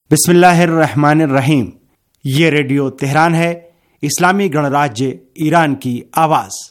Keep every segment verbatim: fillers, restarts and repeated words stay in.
बिस्मिल्लाहिर्रहमानिर्रहीम। ये radio Tehran है, इस्लामी गणराज्य ईरान की आवाज़।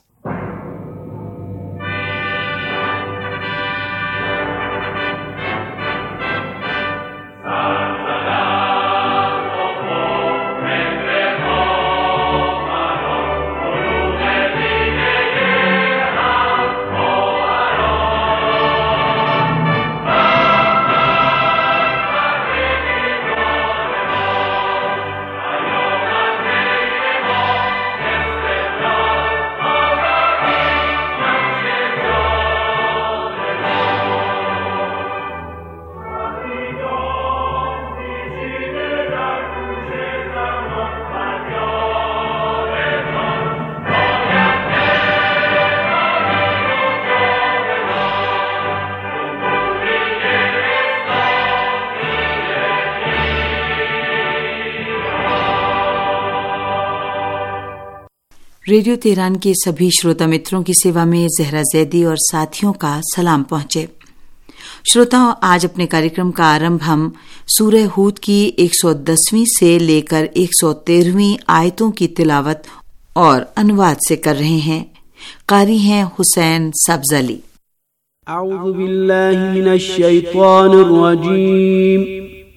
रेडियो तेहरान के सभी श्रोता मित्रों की सेवा में जहरा जैदी और साथियों का सलाम पहुंचे। श्रोताओं, आज अपने कार्यक्रम का आरंभ हम सूरह हूद की एक सौ दसवीं से लेकर एक सौ तेरहवीं आयतों की तिलावत और अनुवाद से कर रहे हैं। कारी हैं हुसैन सब्ज़ अली। अऊज़ु बिल्लाहि मिनश शैतानिर रजीम।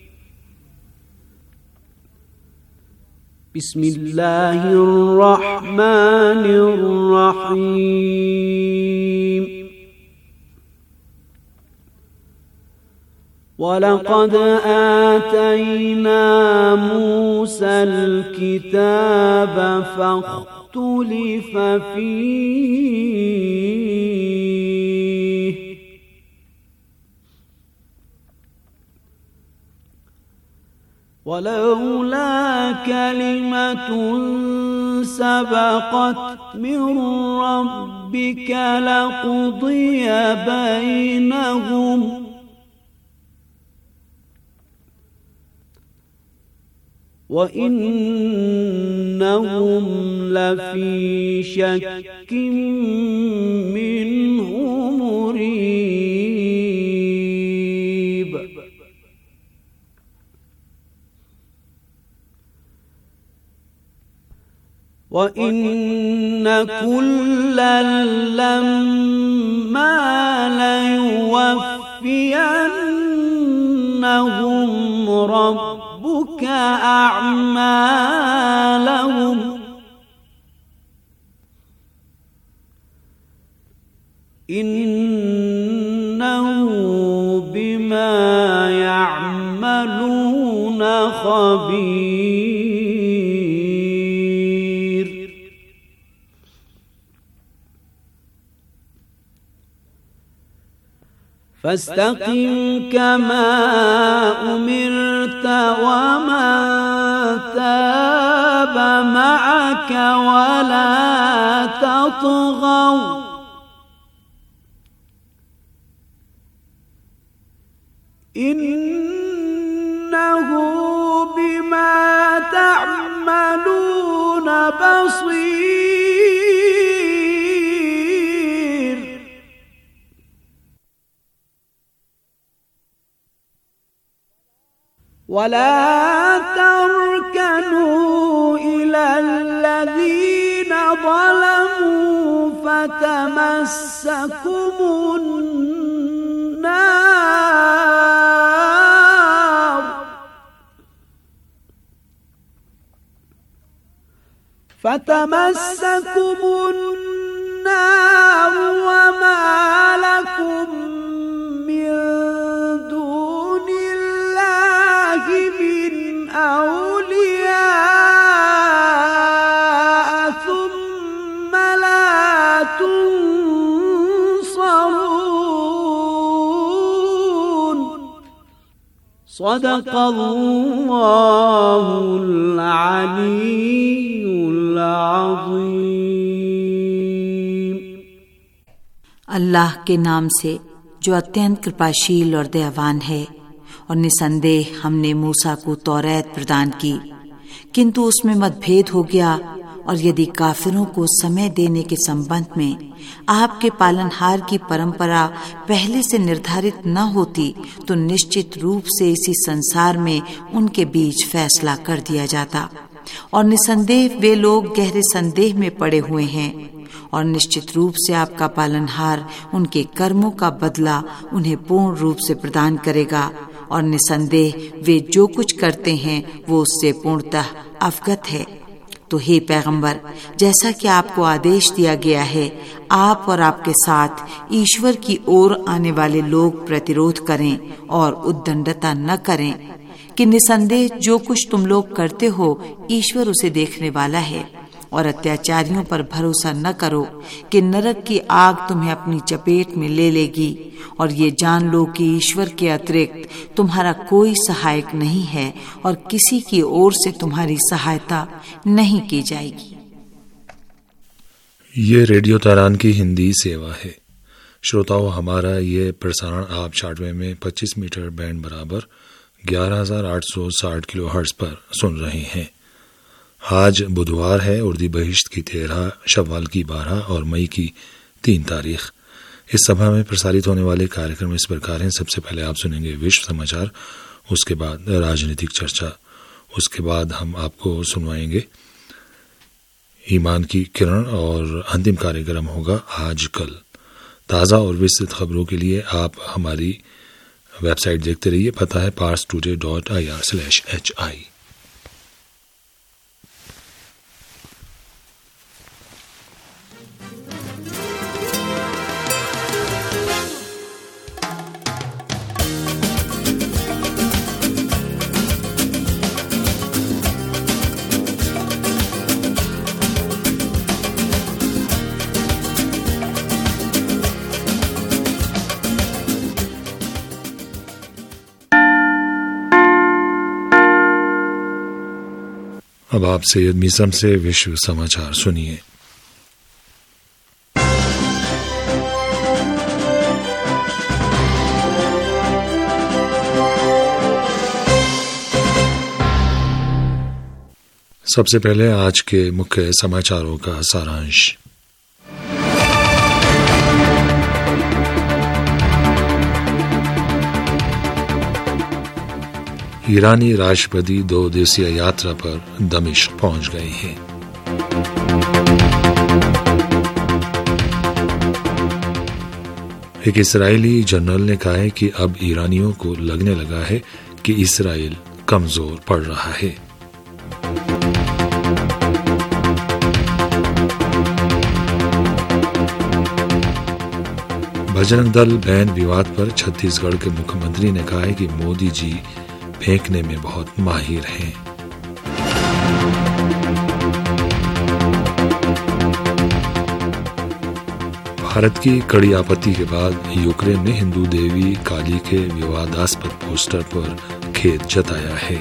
बिस्मिल्लाहिर रहमानिर रहीम। वलक़द आतैना मूसल किताब फ़ख्तुलिफ़ फ़ीह वलौला कलिमतुन सबक़त मिन रब्बिक लक़ुदिय बैनहुम व इन्नहुम लफ़ी शक्किन मिन्हु मुरीब। व इन्न कुल्लन लम्मा लयुवफ़्फ़ियन्नहुम रब्बुक अअमालहुम इन्नहु बिमा यअमलून खबीर। फस्तक़िम कमा उमिरत वमन ताब मअक वला तत्गौ इन्नहु बिमा तअमलून बसीर। वला तर्कनू इलल्लज़ीन ज़लमू फतमस्सकुमुन नार फतमस्सकुमुन नार वमा लकुम मिन दूनिल्लाहि मिन औलिया थुम्मा ला तुनसरून। सदक़ल्लाहुल अलीयुल अज़ीम। अल्लाह के नाम से जो अत्यंत कृपाशील और दयावान है। और निसंदेह हमने मूसा को तौरात प्रदान की, किंतु उसमें मतभेद हो गया और यदि काफिरों को समय देने के संबंध में आपके पालनहार की परंपरा पहले से निर्धारित न होती तो निश्चित रूप से इसी संसार में उनके बीच फैसला कर दिया जाता, और निसंदेह वे लोग गहरे संदेह में पड़े हुए हैं, और निश्चित रूप से आपका पालनहार उनके कर्मों का बदला उन्हें पूर्ण रूप से प्रदान करेगा, और निसंदेह वे जो कुछ करते हैं वो उससे पूर्णतः अवगत है। तो हे पैगंबर, जैसा कि आपको आदेश दिया गया है, आप और आपके साथ ईश्वर की ओर आने वाले लोग प्रतिरोध करें और उद्दंडता न करें कि निसंदेह जो कुछ तुम लोग करते हो ईश्वर उसे देखने वाला है, और अत्याचारियों पर भरोसा न करो कि नरक की आग तुम्हें अपनी चपेट में ले लेगी, और ये जान लो कि ईश्वर के अतिरिक्त तुम्हारा कोई सहायक नहीं है और किसी की ओर से तुम्हारी सहायता नहीं की जाएगी। ये रेडियो तेहरान की हिंदी सेवा है। श्रोताओं, हमारा ये प्रसारण आप शॉर्टवेव में पच्चीस मीटर बैंड बराबर ग्यारह हजार आठ सौ साठ किलो हर्ट्ज पर सुन रहे हैं। आज बुधवार है, उर्दी बहिश्त की तेरह, शव्वाल की बारह और मई की तीन तारीख। इस सभा में प्रसारित होने वाले कार्यक्रम इस प्रकार हैं। सबसे पहले आप सुनेंगे विश्व समाचार, उसके बाद राजनीतिक चर्चा, उसके बाद हम आपको सुनवाएंगे ईमान की किरण, और अंतिम कार्यक्रम होगा आज कल। ताज़ा और विस्तृत खबरों के लिए आप हमारी वेबसाइट देखते रहिए। पता है Pars Today dot I R slash H I. अब आप सैयद मीसम से विश्व समाचार सुनिए। सबसे पहले आज के मुख्य समाचारों का सारांश। ईरानी राष्ट्रपति दो दिवसीय यात्रा पर दमिश्क पहुंच गए हैं। एक इस्राएली जनरल ने कहा है कि अब ईरानियों को लगने लगा है कि इस्राएल कमजोर पड़ रहा है। बजरंग दल बैन विवाद पर छत्तीसगढ़ के मुख्यमंत्री ने कहा है कि मोदी जी फेंकने में बहुत माहिर हैं। भारत की कड़ी आपत्ति के बाद यूक्रेन ने हिंदू देवी काली के विवादास्पद पोस्टर पर खेद जताया है।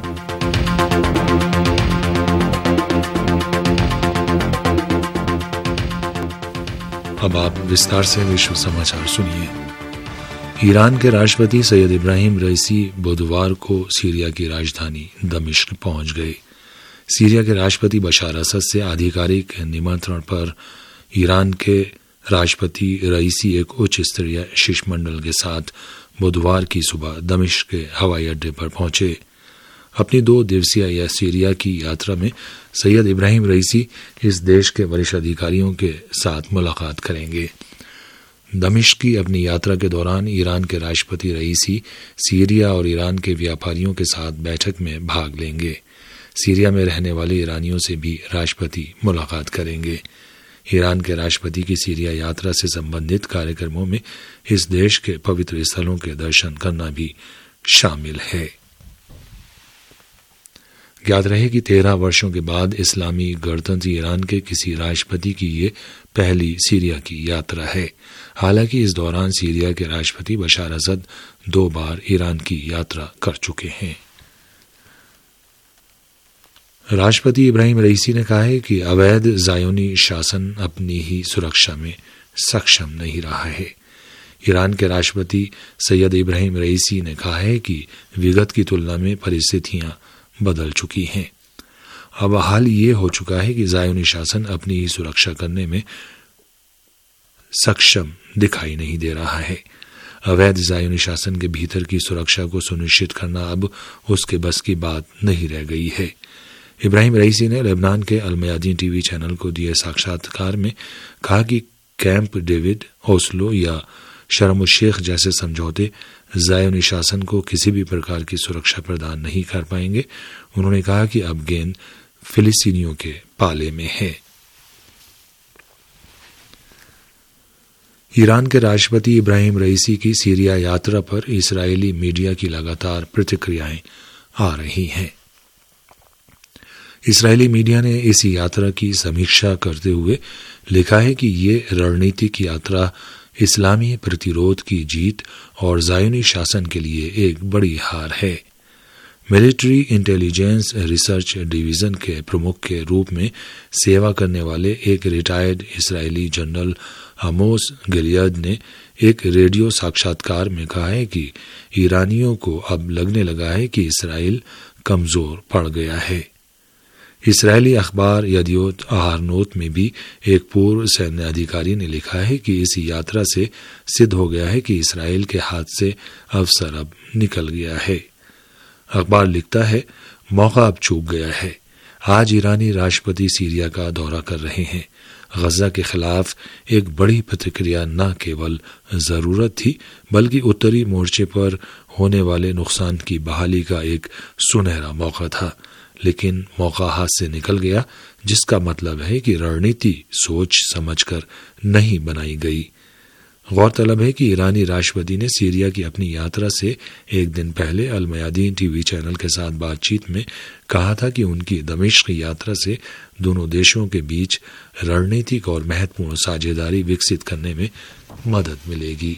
अब आप विस्तार से विश्व समाचार सुनिए। ईरान के राष्ट्रपति सैयद इब्राहिम रईसी बुधवार को सीरिया की राजधानी दमिश्क पहुंच गए। सीरिया के राष्ट्रपति बशार असद से आधिकारिक निमंत्रण पर ईरान के राष्ट्रपति रईसी एक उच्च स्तरीय शिष्टमंडल के साथ बुधवार की सुबह दमिश्क के हवाई अड्डे पर पहुंचे। अपनी दो दिवसीय या सीरिया की यात्रा में सैयद इब्राहिम रईसी इस देश के वरिष्ठ अधिकारियों के साथ मुलाकात करेंगे। दमिश्क की अपनी यात्रा के दौरान ईरान के राष्ट्रपति रईसी सीरिया और ईरान के व्यापारियों के साथ बैठक में भाग लेंगे। सीरिया में रहने वाले ईरानियों से भी राष्ट्रपति मुलाकात करेंगे। ईरान के राष्ट्रपति की सीरिया यात्रा से संबंधित कार्यक्रमों में इस देश के पवित्र स्थलों के दर्शन करना भी शामिल है। याद रहे कि तेरह वर्षों के बाद इस्लामी गणतंत्र ईरान के किसी राष्ट्रपति की ये पहली सीरिया की यात्रा है। हालांकि इस दौरान सीरिया के राष्ट्रपति बशार असद दो बार ईरान की यात्रा कर चुके हैं। राष्ट्रपति इब्राहिम रईसी ने कहा है कि अवैध जायोनी शासन अपनी ही सुरक्षा में सक्षम नहीं रहा है। ईरान के राष्ट्रपति सैयद इब्राहिम रईसी ने कहा है कि विगत की तुलना में परिस्थितियां बदल चुकी हैं। अब हाल ये हो चुका है कि ज़ायोनी शासन अपनी ही सुरक्षा करने में सक्षम दिखाई नहीं दे रहा है। अवैध ज़ायोनी शासन के भीतर की सुरक्षा को सुनिश्चित करना अब उसके बस की बात नहीं रह गई है। इब्राहिम रईसी ने लेबनान के अलमयादीन टीवी चैनल को दिए साक्षात्कार में कहा कि कैंप डेविड, ओस्लो या शर्म शेख जैसे समझौते ज़ायोनी शासन को किसी भी प्रकार की सुरक्षा प्रदान नहीं कर पाएंगे। उन्होंने कहा कि अब गेंद फिलिस्तीनियों के पाले में है। ईरान के राष्ट्रपति इब्राहिम रईसी की सीरिया यात्रा पर इस्राएली मीडिया की लगातार प्रतिक्रियाएं आ रही हैं। इस्राएली मीडिया ने इस यात्रा की समीक्षा करते हुए लिखा है कि ये रणनीतिक यात्रा इस्लामी प्रतिरोध की जीत और ज़ायोनी शासन के लिए एक बड़ी हार है। मिलिट्री इंटेलिजेंस रिसर्च डिवीजन के प्रमुख के रूप में सेवा करने वाले एक retired Israeli general Amos Gilead ने एक रेडियो साक्षात्कार में कहा है कि ईरानियों को अब लगने लगा है कि इस्राएल कमजोर पड़ गया है। इस्राएली अखबार यदियोत आहारनोत में भी एक पूर्व सैन्य अधिकारी ने लिखा है कि इस यात्रा से सिद्ध हो गया है कि इस्राएल के हाथ से अवसर अब निकल गया है। अखबार लिखता है, मौका अब चूक गया है। आज ईरानी राष्ट्रपति सीरिया का दौरा कर रहे हैं। गजा के खिलाफ एक बड़ी प्रतिक्रिया न केवल जरूरत थी बल्कि उत्तरी मोर्चे पर होने वाले नुकसान की बहाली का एक सुनहरा मौका था, लेकिन मौका हाथ से निकल गया, जिसका मतलब है कि रणनीति सोच समझकर नहीं बनाई गई। गौरतलब है कि ईरानी राष्ट्रपति ने सीरिया की अपनी यात्रा से एक दिन पहले अलमयादीन टीवी चैनल के साथ बातचीत में कहा था कि उनकी दमिश्क यात्रा से दोनों देशों के बीच रणनीतिक और महत्वपूर्ण साझेदारी विकसित करने में मदद मिलेगी।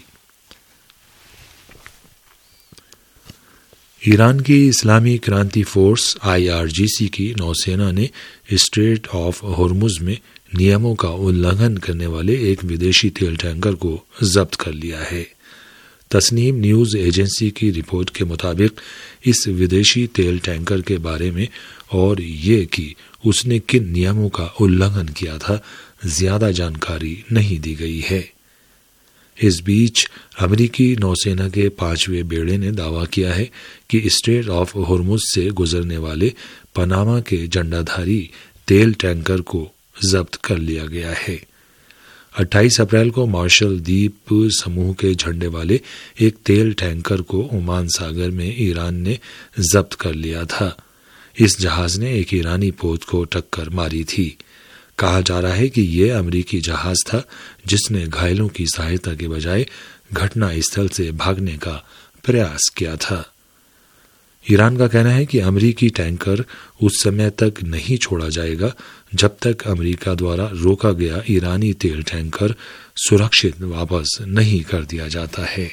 ईरान की इस्लामी क्रांति फोर्स आई आर जी सी की नौसेना ने स्ट्रेट ऑफ होर्मुज में नियमों का उल्लंघन करने वाले एक विदेशी तेल टैंकर को जब्त कर लिया है। तस्नीम न्यूज एजेंसी की रिपोर्ट के मुताबिक इस विदेशी तेल टैंकर के बारे में और ये कि उसने किन नियमों का उल्लंघन किया था, ज्यादा जानकारी नहीं दी गई है। इस बीच अमेरिकी नौसेना के पांचवें बेड़े ने दावा किया है कि स्ट्रेट ऑफ होर्मुज से गुजरने वाले पनामा के झंडाधारी तेल टैंकर को जब्त कर लिया गया है। अट्ठाईस अप्रैल को मार्शल द्वीप समूह के झंडे वाले एक तेल टैंकर को ओमान सागर में ईरान ने जब्त कर लिया था। इस जहाज ने एक ईरानी पोत को टक्कर मारी थी। कहा जा रहा है कि यह अमेरिकी जहाज था जिसने घायलों की सहायता के बजाय घटना स्थल से भागने का प्रयास किया था। ईरान का कहना है कि अमेरिकी टैंकर उस समय तक नहीं छोड़ा जाएगा जब तक अमेरिका द्वारा रोका गया ईरानी तेल टैंकर सुरक्षित वापस नहीं कर दिया जाता है।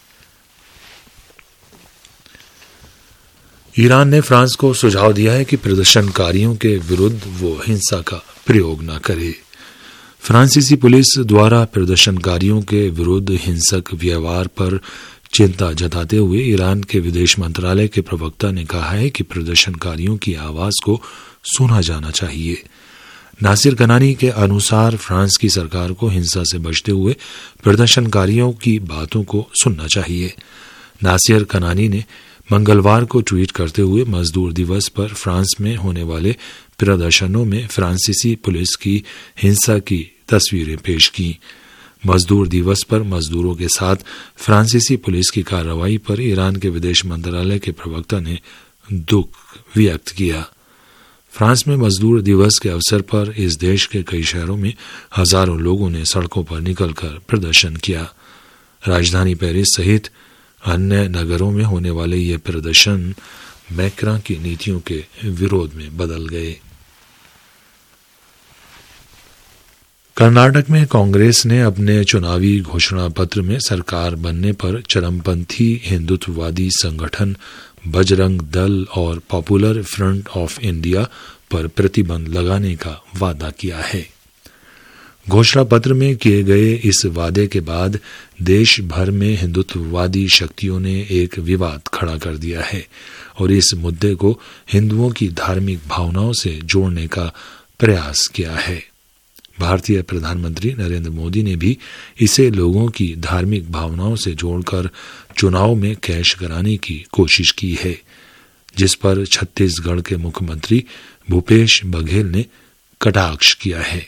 ईरान ने फ्रांस को सुझाव दिया है कि प्रदर्शनकारियों के विरुद्ध वो हिंसा का प्रयोग न करे। फ्रांसीसी पुलिस द्वारा प्रदर्शनकारियों के विरुद्ध हिंसक व्यवहार पर चिंता जताते हुए ईरान के विदेश मंत्रालय के प्रवक्ता ने कहा है कि प्रदर्शनकारियों की आवाज को सुना जाना चाहिए। नासिर कनानी के अनुसार फ्रांस की सरकार को हिंसा से बचते हुए प्रदर्शनकारियों की बातों को सुनना चाहिए। नासिर कनानी ने मंगलवार को ट्वीट करते हुए मजदूर दिवस पर फ्रांस में होने वाले प्रदर्शनों में फ्रांसीसी पुलिस की हिंसा की तस्वीरें पेश की। मजदूर दिवस पर मजदूरों के साथ फ्रांसीसी पुलिस की कार्रवाई पर ईरान के विदेश मंत्रालय के प्रवक्ता ने दुख व्यक्त किया। फ्रांस में मजदूर दिवस के अवसर पर इस देश के कई शहरों में हजारों लोगों ने सड़कों पर निकलकर प्रदर्शन किया। राजधानी पेरिस सहित अन्य नगरों में होने वाले ये प्रदर्शन मैक्रां की नीतियों के विरोध में बदल गए। कर्नाटक में कांग्रेस ने अपने चुनावी घोषणा पत्र में सरकार बनने पर चरमपंथी हिंदुत्ववादी संगठन बजरंग दल और पॉपुलर फ्रंट ऑफ इंडिया पर प्रतिबंध लगाने का वादा किया है। घोषणा पत्र में किए गए इस वादे के बाद देश भर में हिंदुत्ववादी शक्तियों ने एक विवाद खड़ा कर दिया है और इस मुद्दे को हिंदुओं की धार्मिक भावनाओं से जोड़ने का प्रयास किया है। भारतीय प्रधानमंत्री नरेंद्र मोदी ने भी इसे लोगों की धार्मिक भावनाओं से जोड़कर चुनाव में कैश कराने की कोशिश की है, जिस पर छत्तीसगढ़ के मुख्यमंत्री भूपेश बघेल ने कटाक्ष किया है।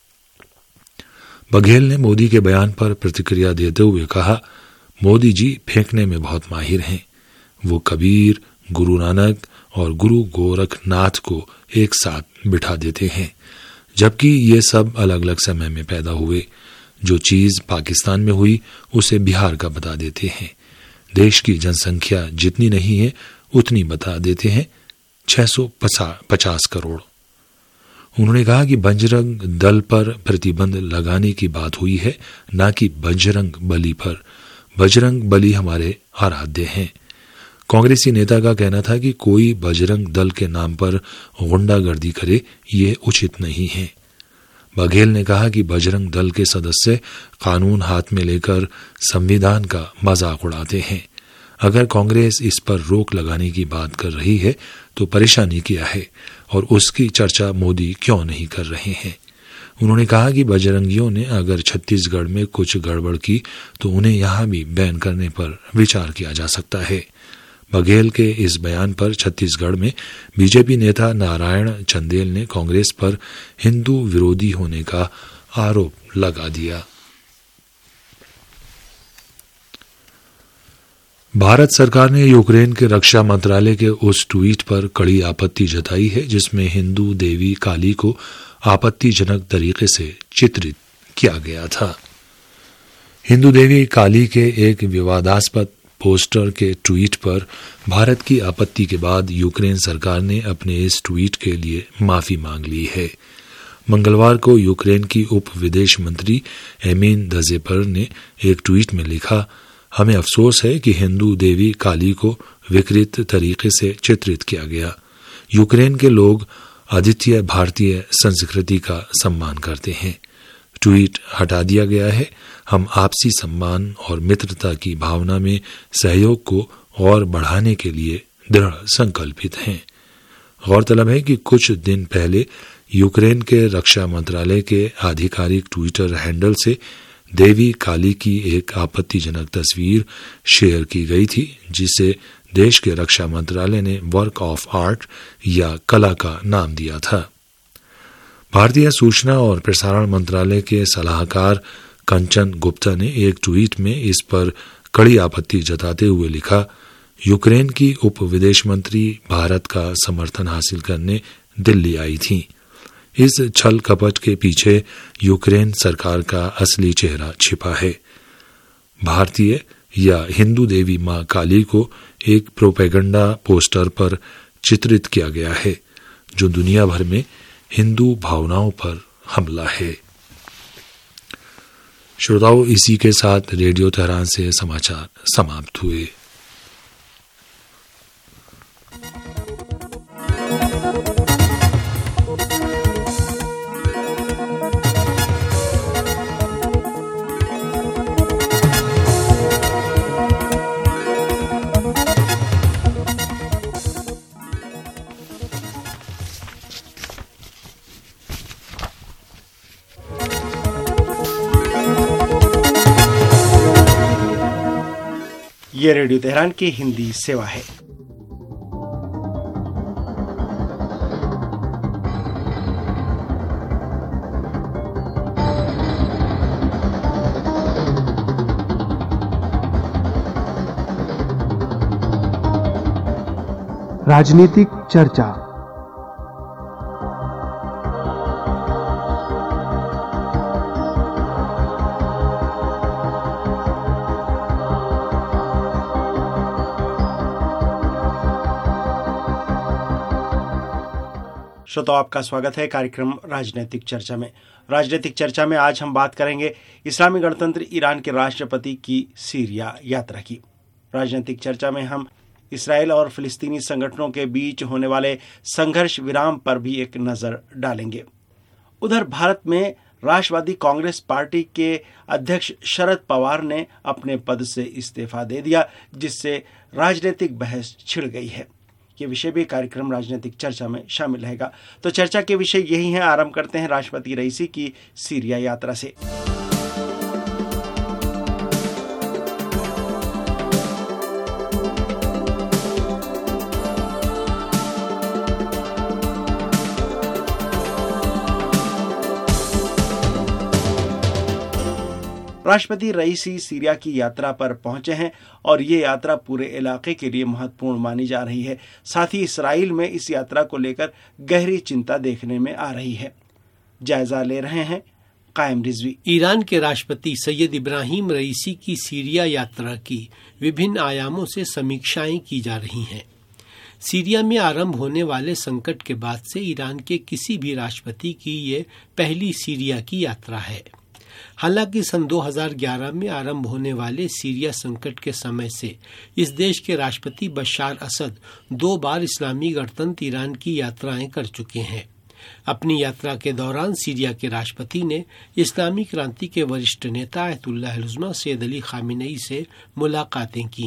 बघेल ने मोदी के बयान पर प्रतिक्रिया देते हुए कहा, मोदी जी फेंकने में बहुत माहिर हैं। वो कबीर, गुरु नानक और गुरु गोरखनाथ को एक साथ बिठा देते हैं, जबकि ये सब अलग अलग समय में पैदा हुए। जो चीज पाकिस्तान में हुई उसे बिहार का बता देते हैं। देश की जनसंख्या जितनी नहीं है उतनी बता देते हैं, छह सौ पचास करोड़। उन्होंने कहा कि बजरंग दल पर प्रतिबंध लगाने की बात हुई है, न कि बजरंग बली पर। बजरंग बली हमारे आराध्य हैं। कांग्रेसी नेता का कहना था कि कोई बजरंग दल के नाम पर गुंडागर्दी करे, ये उचित नहीं है। बघेल ने कहा कि बजरंग दल के सदस्य कानून हाथ में लेकर संविधान का मजाक उड़ाते हैं। अगर कांग्रेस इस पर रोक लगाने की बात कर रही है तो परेशानी क्या है और उसकी चर्चा मोदी क्यों नहीं कर रहे हैं। उन्होंने कहा कि बजरंगियों ने अगर छत्तीसगढ़ में कुछ गड़बड़ की तो उन्हें यहां भी बैन करने पर विचार किया जा सकता है। बघेल के इस बयान पर छत्तीसगढ़ में बीजेपी नेता नारायण चंदेल ने कांग्रेस पर हिंदू विरोधी होने का आरोप लगा दिया। भारत सरकार ने यूक्रेन के रक्षा मंत्रालय के उस ट्वीट पर कड़ी आपत्ति जताई है जिसमें हिंदू देवी काली को आपत्तिजनक तरीके से चित्रित किया गया था। हिंदू देवी काली के एक विवादास्पद पोस्टर के ट्वीट पर भारत की आपत्ति के बाद यूक्रेन सरकार ने अपने इस ट्वीट के लिए माफी मांग ली है। मंगलवार को यूक्रेन की उप विदेश मंत्री एमीन दजेपर ने एक ट्वीट में लिखा, हमें अफसोस है कि हिंदू देवी काली को विकृत तरीके से चित्रित किया गया। यूक्रेन के लोग आदित्य भारतीय संस्कृति का सम्मान करते हैं। ट्वीट हटा दिया गया है। हम आपसी सम्मान और मित्रता की भावना में सहयोग को और बढ़ाने के लिए दृढ़ संकल्पित हैं। गौरतलब है कि कुछ दिन पहले यूक्रेन के रक्षा मंत्रालय के आधिकारिक ट्विटर हैंडल से देवी काली की एक आपत्तिजनक तस्वीर शेयर की गई थी, जिसे देश के रक्षा मंत्रालय ने वर्क ऑफ आर्ट या कला का नाम दिया था। भारतीय सूचना और प्रसारण मंत्रालय के सलाहकार कंचन गुप्ता ने एक ट्वीट में इस पर कड़ी आपत्ति जताते हुए लिखा, यूक्रेन की उप विदेश मंत्री भारत का समर्थन हासिल करने दिल्ली आई थी। इस छल कपट के पीछे यूक्रेन सरकार का असली चेहरा छिपा है। भारतीय या हिंदू देवी मां काली को एक प्रोपेगेंडा पोस्टर पर चित्रित किया गया है, जो दुनिया भर में हिंदू भावनाओं पर हमला है। श्रोताओं, इसी के साथ रेडियो तेहरान से समाचार समाप्त हुए। ये रेडियो तेहरान की हिंदी सेवा है। राजनीतिक चर्चा। श्रोताओं, आपका स्वागत है कार्यक्रम राजनीतिक चर्चा में। राजनीतिक चर्चा में आज हम बात करेंगे इस्लामी गणतंत्र ईरान के राष्ट्रपति की सीरिया यात्रा की। राजनीतिक चर्चा में हम इसराइल और फिलिस्तीनी संगठनों के बीच होने वाले संघर्ष विराम पर भी एक नजर डालेंगे। उधर भारत में राष्ट्रवादी कांग्रेस पार्टी के अध्यक्ष शरद पवार ने अपने पद से इस्तीफा दे दिया, जिससे राजनीतिक बहस छिड़ गई है। ये विषय भी कार्यक्रम राजनीतिक चर्चा में शामिल रहेगा। तो चर्चा के विषय यही हैं। आरंभ करते हैं राष्ट्रपति रईसी की सीरिया यात्रा से। राष्ट्रपति रईसी सीरिया की यात्रा पर पहुंचे हैं और ये यात्रा पूरे इलाके के लिए महत्वपूर्ण मानी जा रही है। साथ ही इसराइल में इस यात्रा को लेकर गहरी चिंता देखने में आ रही है। जायजा ले रहे हैं कायम रिजवी। ईरान के राष्ट्रपति सैयद इब्राहिम रईसी की सीरिया यात्रा की विभिन्न आयामों से समीक्षाएं की जा रही हैं। सीरिया में आरंभ होने वाले संकट के बाद से ईरान के किसी भी राष्ट्रपति की ये पहली सीरिया की यात्रा है। हालांकि सन दो हज़ार ग्यारह में आरंभ होने वाले सीरिया संकट के समय से इस देश के राष्ट्रपति बशार असद दो बार इस्लामी गणतंत्र ईरान की यात्राएं कर चुके हैं। अपनी यात्रा के दौरान सीरिया के राष्ट्रपति ने इस्लामी क्रांति के वरिष्ठ नेता Ayatollah Uzma Syed Ali Khamenei से मुलाकातें की।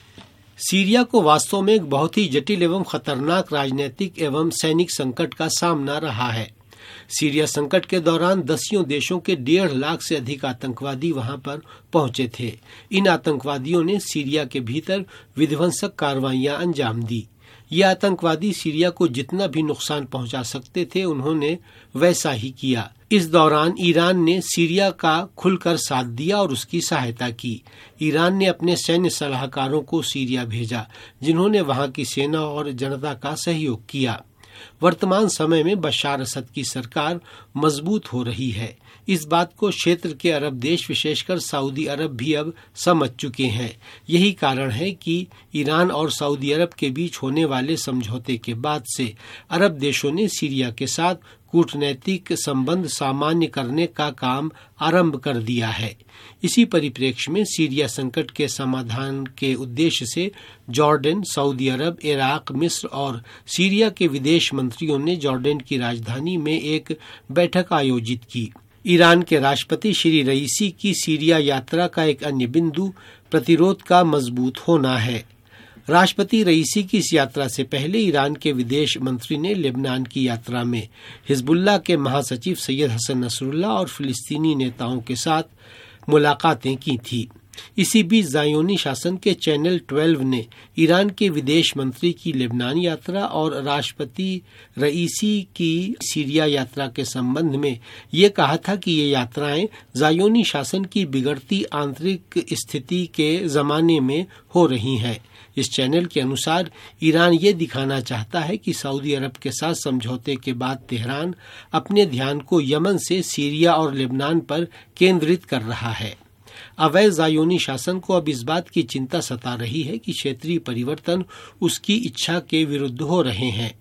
सीरिया को वास्तव में एक बहुत ही जटिल एवं खतरनाक राजनीतिक एवं सैनिक संकट का सामना रहा है। सीरिया संकट के दौरान दसियों देशों के डेढ़ लाख से अधिक आतंकवादी वहां पर पहुंचे थे। इन आतंकवादियों ने सीरिया के भीतर विध्वंसक कार्रवाइयां अंजाम दी। ये आतंकवादी सीरिया को जितना भी नुकसान पहुंचा सकते थे उन्होंने वैसा ही किया। इस दौरान ईरान ने सीरिया का खुलकर साथ दिया और उसकी सहायता की। ईरान ने अपने सैन्य सलाहकारों को सीरिया भेजा, जिन्होंने वहां की सेना और जनता का सहयोग किया। वर्तमान समय में बशार असद की सरकार मजबूत हो रही है। इस बात को क्षेत्र के अरब देश विशेषकर सऊदी अरब भी अब समझ चुके हैं। यही कारण है कि ईरान और सऊदी अरब के बीच होने वाले समझौते के बाद से अरब देशों ने सीरिया के साथ कूटनैतिक संबंध सामान्य करने का काम आरंभ कर दिया है। इसी परिप्रेक्ष्य में सीरिया संकट के समाधान के उद्देश्य से जॉर्डन, सऊदी अरब, इराक, मिस्र और सीरिया के विदेश मंत्रियों ने जॉर्डन की राजधानी में एक बैठक आयोजित की। ईरान के राष्ट्रपति श्री रईसी की सीरिया यात्रा का एक अन्य बिंदु प्रतिरोध का मजबूत होना है। राष्ट्रपति रईसी की इस यात्रा से पहले ईरान के विदेश मंत्री ने लेबनान की यात्रा में हिजबुल्लाह के महासचिव सैयद हसन नसरुल्लाह और फिलिस्तीनी नेताओं के साथ मुलाकातें की थी। इसी बीच ज़ायोनी शासन के चैनल बारह ने ईरान के विदेश मंत्री की लेबनान यात्रा और राष्ट्रपति रईसी की सीरिया यात्रा के संबंध में ये कहा था कि ये यात्राएं ज़ायोनी शासन की बिगड़ती आंतरिक स्थिति के जमाने में हो रही हैं। इस चैनल के अनुसार ईरान ये दिखाना चाहता है कि सऊदी अरब के साथ समझौते के बाद तेहरान अपने ध्यान को यमन से सीरिया और लेबनान पर केंद्रित कर रहा है। अवैध ज़ायोनी शासन को अब इस बात की चिंता सता रही है कि क्षेत्रीय परिवर्तन उसकी इच्छा के विरुद्ध हो रहे हैं।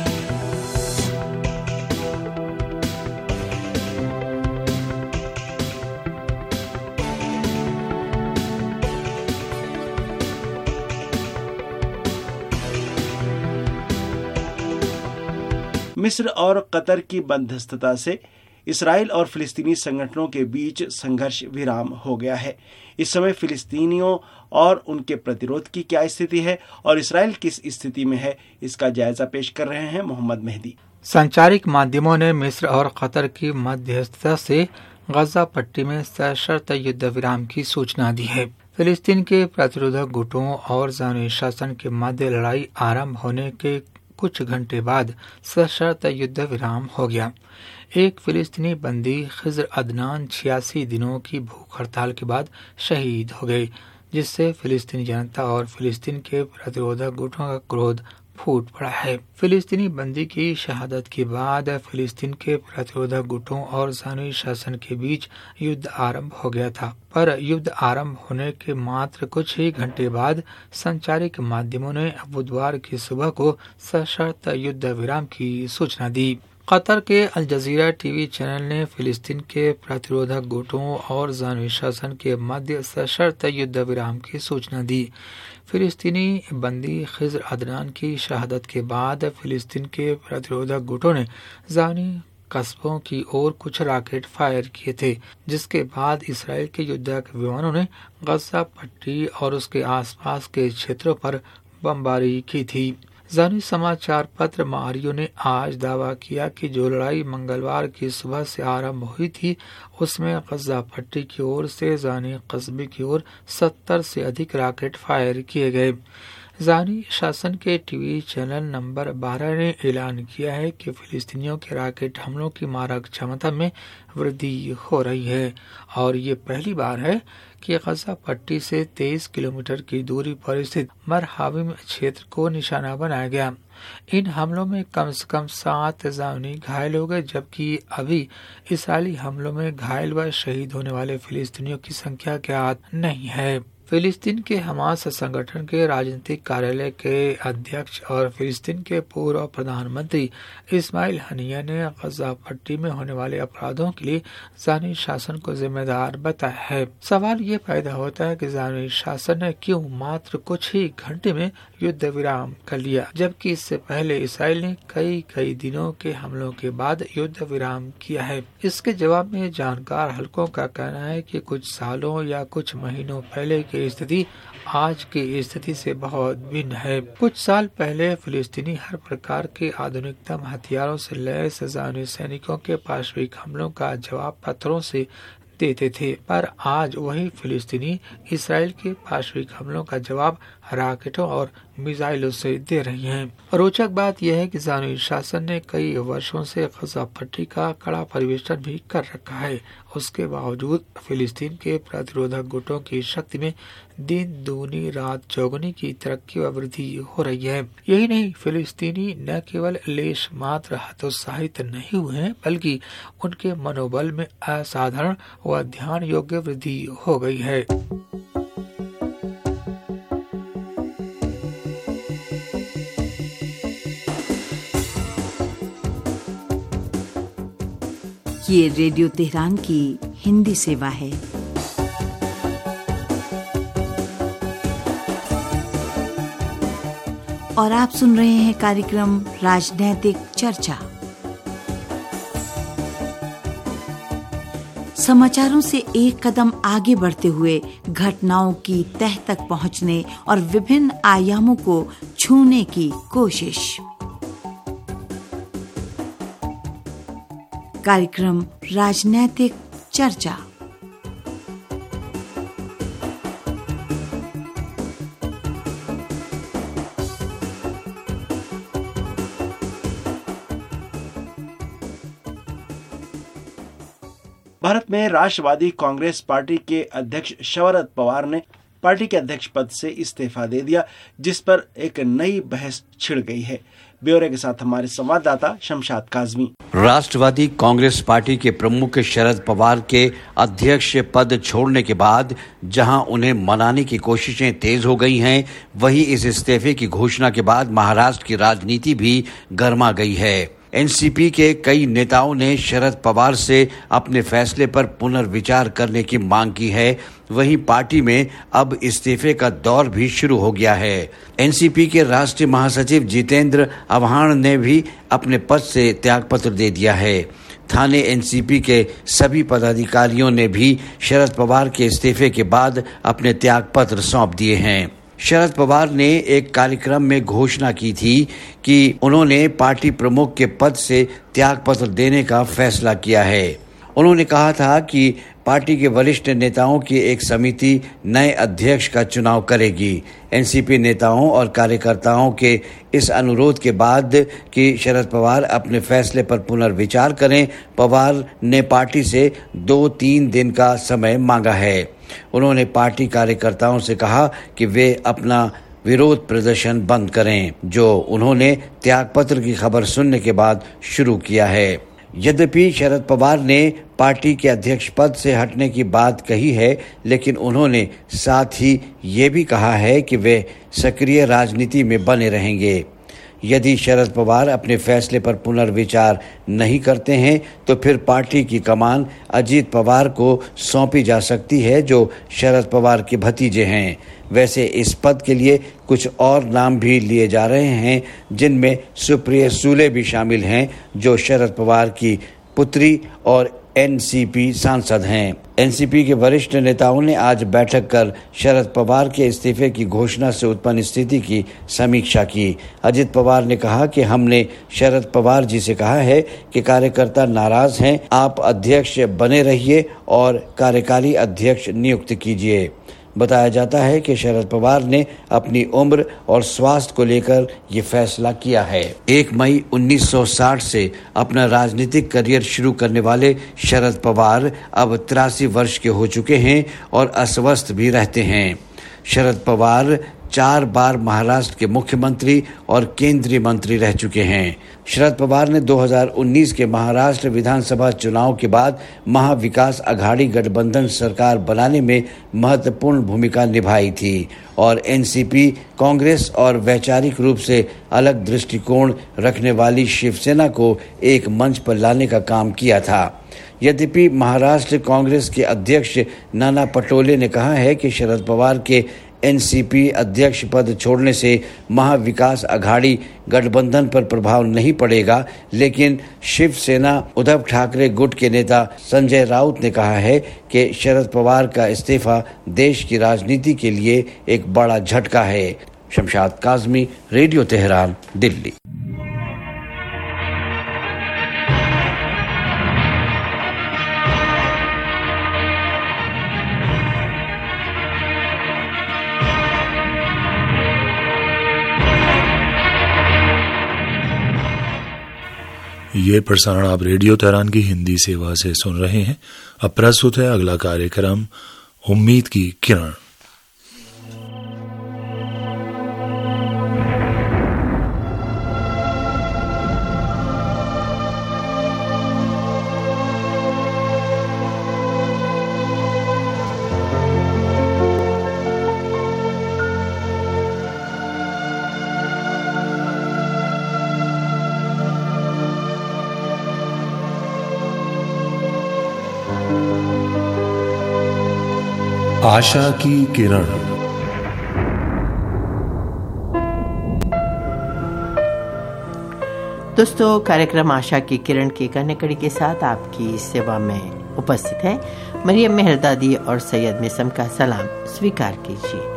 मिस्र और कतर की मध्यस्थता से इसराइल और फिलिस्तीनी संगठनों के बीच संघर्ष विराम हो गया है। इस समय फिलिस्तीनियों और उनके प्रतिरोध की क्या स्थिति है और इसराइल किस स्थिति में है, इसका जायजा पेश कर रहे हैं मोहम्मद मेहदी। संचारिक माध्यमों ने मिस्र और कतर की मध्यस्थता से गजा पट्टी में सशर्त युद्ध विराम की सूचना दी है। फिलिस्तीन के प्रतिरोधक गुटों और ज़ायोनी शासन के मध्य लड़ाई आरंभ होने के कुछ घंटे बाद सशर्त युद्ध विराम हो गया। एक फिलिस्तीनी बंदी खिज़र अदनान छियासी दिनों की भूख हड़ताल के बाद शहीद हो गए, जिससे फिलिस्तीनी जनता और फिलिस्तीन के प्रतिरोधक गुटों का क्रोध फूट पड़ा है। फिलिस्तीनी बंदी की शहादत के बाद फिलिस्तीन के प्रतिरोधक गुटों और ज़ायोनी शासन के बीच युद्ध आरंभ हो गया था, पर युद्ध आरंभ होने के मात्र कुछ ही घंटे बाद संचारिक माध्यमों ने बुधवार की सुबह को सशर्त युद्ध विराम की सूचना दी। कतर के अल जजीरा टीवी चैनल ने फिलिस्तीन के प्रतिरोधक गुटों और ज़ायोनी शासन के मध्य सशर्त युद्ध विराम की सूचना दी। फिलिस्तीनी बंदी खिज़र अदनान की शहादत के बाद फिलिस्तीन के प्रतिरोधक गुटों ने ज़ायोनी कस्बों की ओर कुछ रॉकेट फायर किए थे, जिसके बाद इसराइल के युद्धक विमानों ने गज़ा पट्टी और उसके आसपास के क्षेत्रों पर बमबारी की थी। ज़ानी समाचार पत्र मारियो ने आज दावा किया कि जो लड़ाई मंगलवार की सुबह से आरंभ हुई थी, उसमें गज़ा पट्टी की ओर से ज़ानी कस्बे की ओर सत्तर से अधिक रॉकेट फायर किए गए। ज़ानी शासन के टीवी चैनल नंबर बारह ने ऐलान किया है कि फिलिस्तीनियों के रॉकेट हमलों की मारक क्षमता में वृद्धि हो रही है और ये पहली बार है कि गज़ा पट्टी से तेईस किलोमीटर की दूरी पर स्थित मरहाविम क्षेत्र को निशाना बनाया गया। इन हमलों में कम से कम सात ज़ानी घायल हो गए, जबकि अभी इस्राएली हमलों में घायल व शहीद होने वाले फिलिस्तीनियों की संख्या ज्ञात नहीं है। फिलिस्तीन के हमास संगठन के राजनीतिक कार्यालय के अध्यक्ष और फिलिस्तीन के पूर्व प्रधानमंत्री इस्माइल हनिया ने गज़ा पट्टी में होने वाले अपराधों के लिए ज़ानी शासन को जिम्मेदार बताया है। सवाल ये पैदा होता है कि ज़ानी शासन ने क्यों मात्र कुछ ही घंटे में युद्ध विराम कर लिया, जबकि इससे पहले इसराइल ने कई कई दिनों के हमलों के बाद युद्ध विराम किया है। इसके जवाब में जानकार हलकों का कहना है कि कुछ सालों या कुछ महीनों पहले की स्थिति आज की स्थिति से बहुत भिन्न है। कुछ साल पहले फिलिस्तीनी हर प्रकार के आधुनिकतम हथियारों से लैस ज़ानी सैनिकों के पाशविक हमलों का जवाब पत्थरों से देते थे, पर आज वही फिलिस्तीनी इसराइल के पाशविक हमलों का जवाब रॉकेटों और मिसाइलों से दे रही हैं। रोचक बात यह है कि ज़ानी शासन ने कई वर्षों से गज़ा पट्टी का कड़ा परिवेशन भी कर रखा है। उसके बावजूद फिलिस्तीन के प्रतिरोधक गुटों की शक्ति में दिन दूनी रात चौगुनी की तरक्की व वृद्धि हो रही है। यही नहीं, फिलिस्तीनी न केवल लेश मात्र हतोत्साहित नहीं हुए हैं, बल्कि उनके मनोबल में असाधारण व ध्यान योग्य वृद्धि हो गई है। ये रेडियो तेहरान की हिंदी सेवा है। और आप सुन रहे हैं कार्यक्रम राजनैतिक चर्चा। समाचारों से एक कदम आगे बढ़ते हुए घटनाओं की तह तक पहुंचने और विभिन्न आयामों को छूने की कोशिश। कार्यक्रम राजनैतिक चर्चा। भारत में राष्ट्रवादी कांग्रेस पार्टी के अध्यक्ष शरद पवार ने पार्टी के अध्यक्ष पद से इस्तीफा दे दिया, जिस पर एक नई बहस छिड़ गई है। ब्यौरे के साथ हमारे संवाददाता शमशाद काजमी। राष्ट्रवादी कांग्रेस पार्टी के प्रमुख शरद पवार के अध्यक्ष पद छोड़ने के बाद जहां उन्हें मनाने की कोशिशें तेज हो गई हैं, वहीं इस इस्तीफे की घोषणा के बाद महाराष्ट्र की राजनीति भी गर्मा गई है। एनसीपी के कई नेताओं ने शरद पवार से अपने फैसले पर पुनर्विचार करने की मांग की है। वहीं पार्टी में अब इस्तीफे का दौर भी शुरू हो गया है। एनसीपी के राष्ट्रीय महासचिव जितेंद्र आव्हाड ने भी अपने पद से त्यागपत्र दे दिया है। थाने एनसीपी के सभी पदाधिकारियों ने भी शरद पवार के इस्तीफे के बाद अपने त्यागपत्र सौंप दिए हैं। शरद पवार ने एक कार्यक्रम में घोषणा की थी कि उन्होंने पार्टी प्रमुख के पद से त्यागपत्र देने का फैसला किया है। उन्होंने कहा था कि पार्टी के वरिष्ठ नेताओं की एक समिति नए अध्यक्ष का चुनाव करेगी। एनसीपी नेताओं और कार्यकर्ताओं के इस अनुरोध के बाद कि शरद पवार अपने फैसले पर पुनर्विचार करें, पवार ने पार्टी से दो तीन दिन का समय मांगा है। उन्होंने पार्टी कार्यकर्ताओं से कहा कि वे अपना विरोध प्रदर्शन बंद करें, जो उन्होंने त्यागपत्र की खबर सुनने के बाद शुरू किया है। यद्यपि शरद पवार ने पार्टी के अध्यक्ष पद से हटने की बात कही है, लेकिन उन्होंने साथ ही ये भी कहा है कि वे सक्रिय राजनीति में बने रहेंगे। यदि शरद पवार अपने फैसले पर पुनर्विचार नहीं करते हैं तो फिर पार्टी की कमान अजीत पवार को सौंपी जा सकती है, जो शरद पवार के भतीजे हैं। वैसे इस पद के लिए कुछ और नाम भी लिए जा रहे हैं, जिनमें सुप्रिया सुले भी शामिल हैं, जो शरद पवार की पुत्री और एनसीपी सांसद हैं। एनसीपी के वरिष्ठ नेताओं ने आज बैठक कर शरद पवार के इस्तीफे की घोषणा से उत्पन्न स्थिति की समीक्षा की। अजित पवार ने कहा कि हमने शरद पवार जी से कहा है कि कार्यकर्ता नाराज हैं, आप अध्यक्ष बने रहिए और कार्यकारी अध्यक्ष नियुक्त कीजिए। बताया जाता है कि शरद पवार ने अपनी उम्र और स्वास्थ्य को लेकर ये फैसला किया है। एक मई उन्नीस सौ साठ से अपना राजनीतिक करियर शुरू करने वाले शरद पवार अब तिरासी वर्ष के हो चुके हैं और अस्वस्थ भी रहते हैं। शरद पवार चार बार महाराष्ट्र के मुख्यमंत्री और केंद्रीय मंत्री रह चुके हैं। शरद पवार ने दो हज़ार उन्नीस के महाराष्ट्र विधानसभा चुनाव के बाद महाविकास अघाड़ी गठबंधन सरकार बनाने में महत्वपूर्ण भूमिका निभाई थी और एनसीपी, कांग्रेस और वैचारिक रूप से अलग दृष्टिकोण रखने वाली शिवसेना को एक मंच पर लाने का काम किया था। यद्यपि महाराष्ट्र कांग्रेस के अध्यक्ष नाना पटोले ने कहा है कि शरद पवार के एनसीपी अध्यक्ष पद छोड़ने से महाविकास अघाड़ी गठबंधन पर प्रभाव नहीं पड़ेगा, लेकिन शिवसेना उद्धव ठाकरे गुट के नेता संजय राउत ने कहा है कि शरद पवार का इस्तीफा देश की राजनीति के लिए एक बड़ा झटका है। Shamshad Kazmi, radio Tehran, Delhi. ये प्रसारण आप रेडियो तेहरान की हिंदी सेवा से सुन रहे हैं। अब प्रस्तुत है अगला कार्यक्रम उम्मीद की किरण। आशा की किरण। दोस्तों, कार्यक्रम आशा की किरण की कन्या कड़ी के साथ आपकी सेवा में उपस्थित है मरियम मेहरदादी और सैयद मिसम का सलाम स्वीकार कीजिए।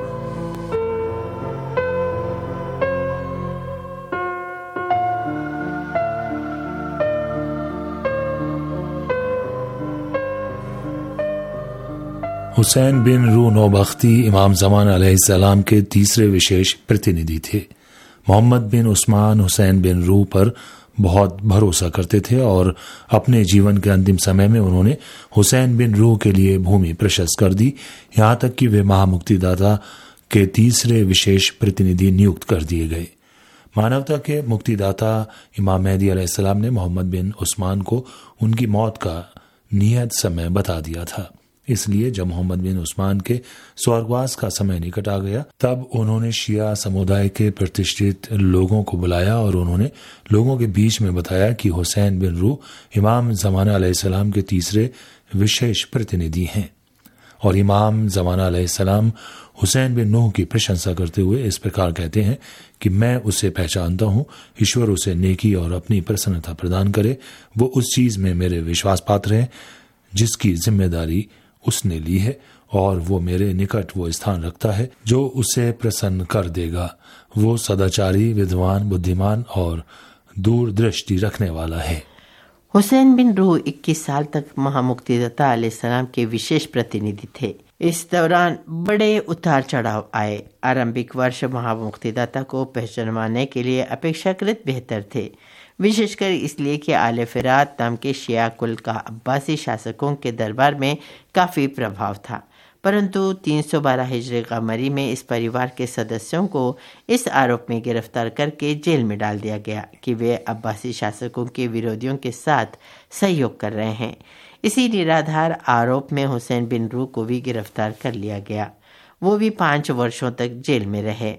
हुसैन बिन रू नौबख्ती इमाम ज़मान अलैहिस्सलाम के तीसरे विशेष प्रतिनिधि थे। मोहम्मद बिन उस्मान हुसैन बिन रू पर बहुत भरोसा करते थे और अपने जीवन के अंतिम समय में उन्होंने हुसैन बिन रू के लिए भूमि प्रशस्त कर दी, यहाँ तक कि वे महामुक्तिदाता के तीसरे विशेष प्रतिनिधि नियुक्त कर दिए गए। मानवता के मुक्तिदाता इमाम मेहदी अलैहिस्सलाम ने मोहम्मद बिन उस्मान को उनकी मौत का नियत समय बता दिया था। इसलिए जब मोहम्मद बिन उस्मान के स्वर्गवास का समय निकट आ गया, तब उन्होंने शिया समुदाय के प्रतिष्ठित लोगों को बुलाया और उन्होंने लोगों के बीच में बताया कि हुसैन बिन रू इमाम ज़माना अलैहिस्सलाम के तीसरे विशेष प्रतिनिधि हैं। और इमाम ज़माना अलैहिस्सलाम हुसैन बिन नूह की प्रशंसा करते हुए इस प्रकार कहते हैं कि मैं उसे पहचानता हूँ, ईश्वर उसे नेकी और अपनी प्रसन्नता प्रदान करे। वो उस चीज में मेरे विश्वास पात्र है जिसकी जिम्मेदारी उसने ली है, और वो मेरे निकट वो स्थान रखता है जो उसे प्रसन्न कर देगा। वो सदाचारी, विद्वान, बुद्धिमान और दूरदृष्टि रखने वाला है। हुसैन बिन रू इक्कीस साल तक महामुक्तिदाता अलैहिस्सलाम के विशेष प्रतिनिधि थे। इस दौरान बड़े उतार चढ़ाव आए। आरंभिक वर्ष महामुक्तिदाता को पहचानवाने के लिए अपेक्षाकृत बेहतर थे, विशेषकर इसलिए कि आले फिरात नाम के शिया कुल का अब्बासी शासकों के दरबार में काफ़ी प्रभाव था। परंतु तीन सौ बारह हिजरी कमरी में इस परिवार के सदस्यों को इस आरोप में गिरफ्तार करके जेल में डाल दिया गया कि वे अब्बासी शासकों के विरोधियों के साथ सहयोग कर रहे हैं। इसी निराधार आरोप में हुसैन बिन रू को भी गिरफ्तार कर लिया गया। वो भी पाँच वर्षों तक जेल में रहे।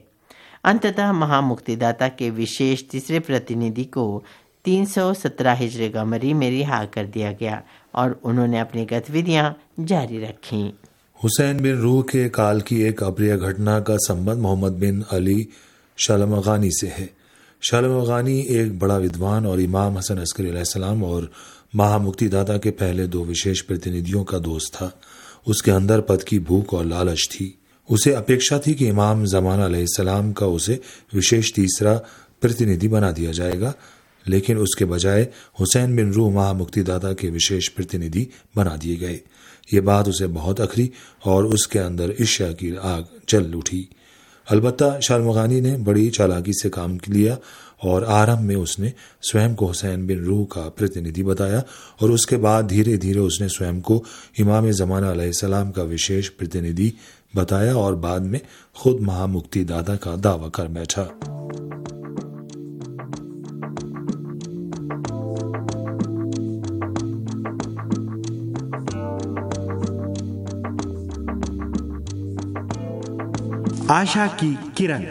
अंततः महामुक्तिदाता के विशेष तीसरे प्रतिनिधि को तीन सौ सत्रह हिजरी कमरी में रिहा कर दिया गया और उन्होंने अपनी गतिविधियां जारी रखी। हुसैन बिन रू के काल की एक अप्रिय घटना का संबंध मोहम्मद बिन अली शलमगानी से है। शलमगानी एक बड़ा विद्वान और इमाम हसन अस्करी अलैहिस्सलाम और महामुक्तिदाता के पहले दो विशेष प्रतिनिधियों का दोस्त था। उसके अंदर पद की भूख और लालच थी। उसे अपेक्षा थी कि इमाम ज़मान अलैहिस्सलाम का उसे विशेष तीसरा प्रतिनिधि बना दिया जाएगा, लेकिन उसके बजाय हुसैन बिन रूह महामुक्तिदाता के विशेष प्रतिनिधि बना दिए गए। ये बात उसे बहुत अखरी और उसके अंदर ईर्ष्या की आग जल उठी। अलबत्ता शर्मगानी ने बड़ी चालाकी से काम लिया और आरंभ में उसने स्वयं को हुसैन बिन रूह का प्रतिनिधि बताया और उसके बाद धीरे धीरे उसने स्वयं को इमाम ज़माना अलैहिस्सलाम का विशेष प्रतिनिधि बताया और बाद में खुद महामुक्तिदाता का दावा कर बैठा। आशा की किरण।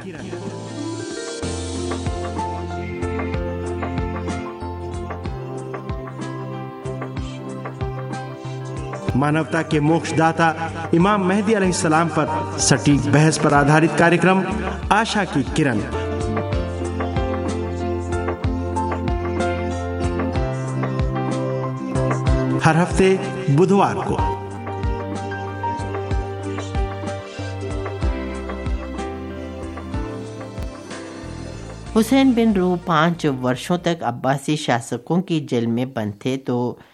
मानवता के मोक्षदाता इमाम मेहदी अलैहिस्सलाम पर सटीक बहस पर आधारित कार्यक्रम आशा की किरण। हर हफ्ते बुधवार को। हुसैन बिन रूह पाँच वर्षों तक अब्बासी शासकों की जेल में बंद थे तो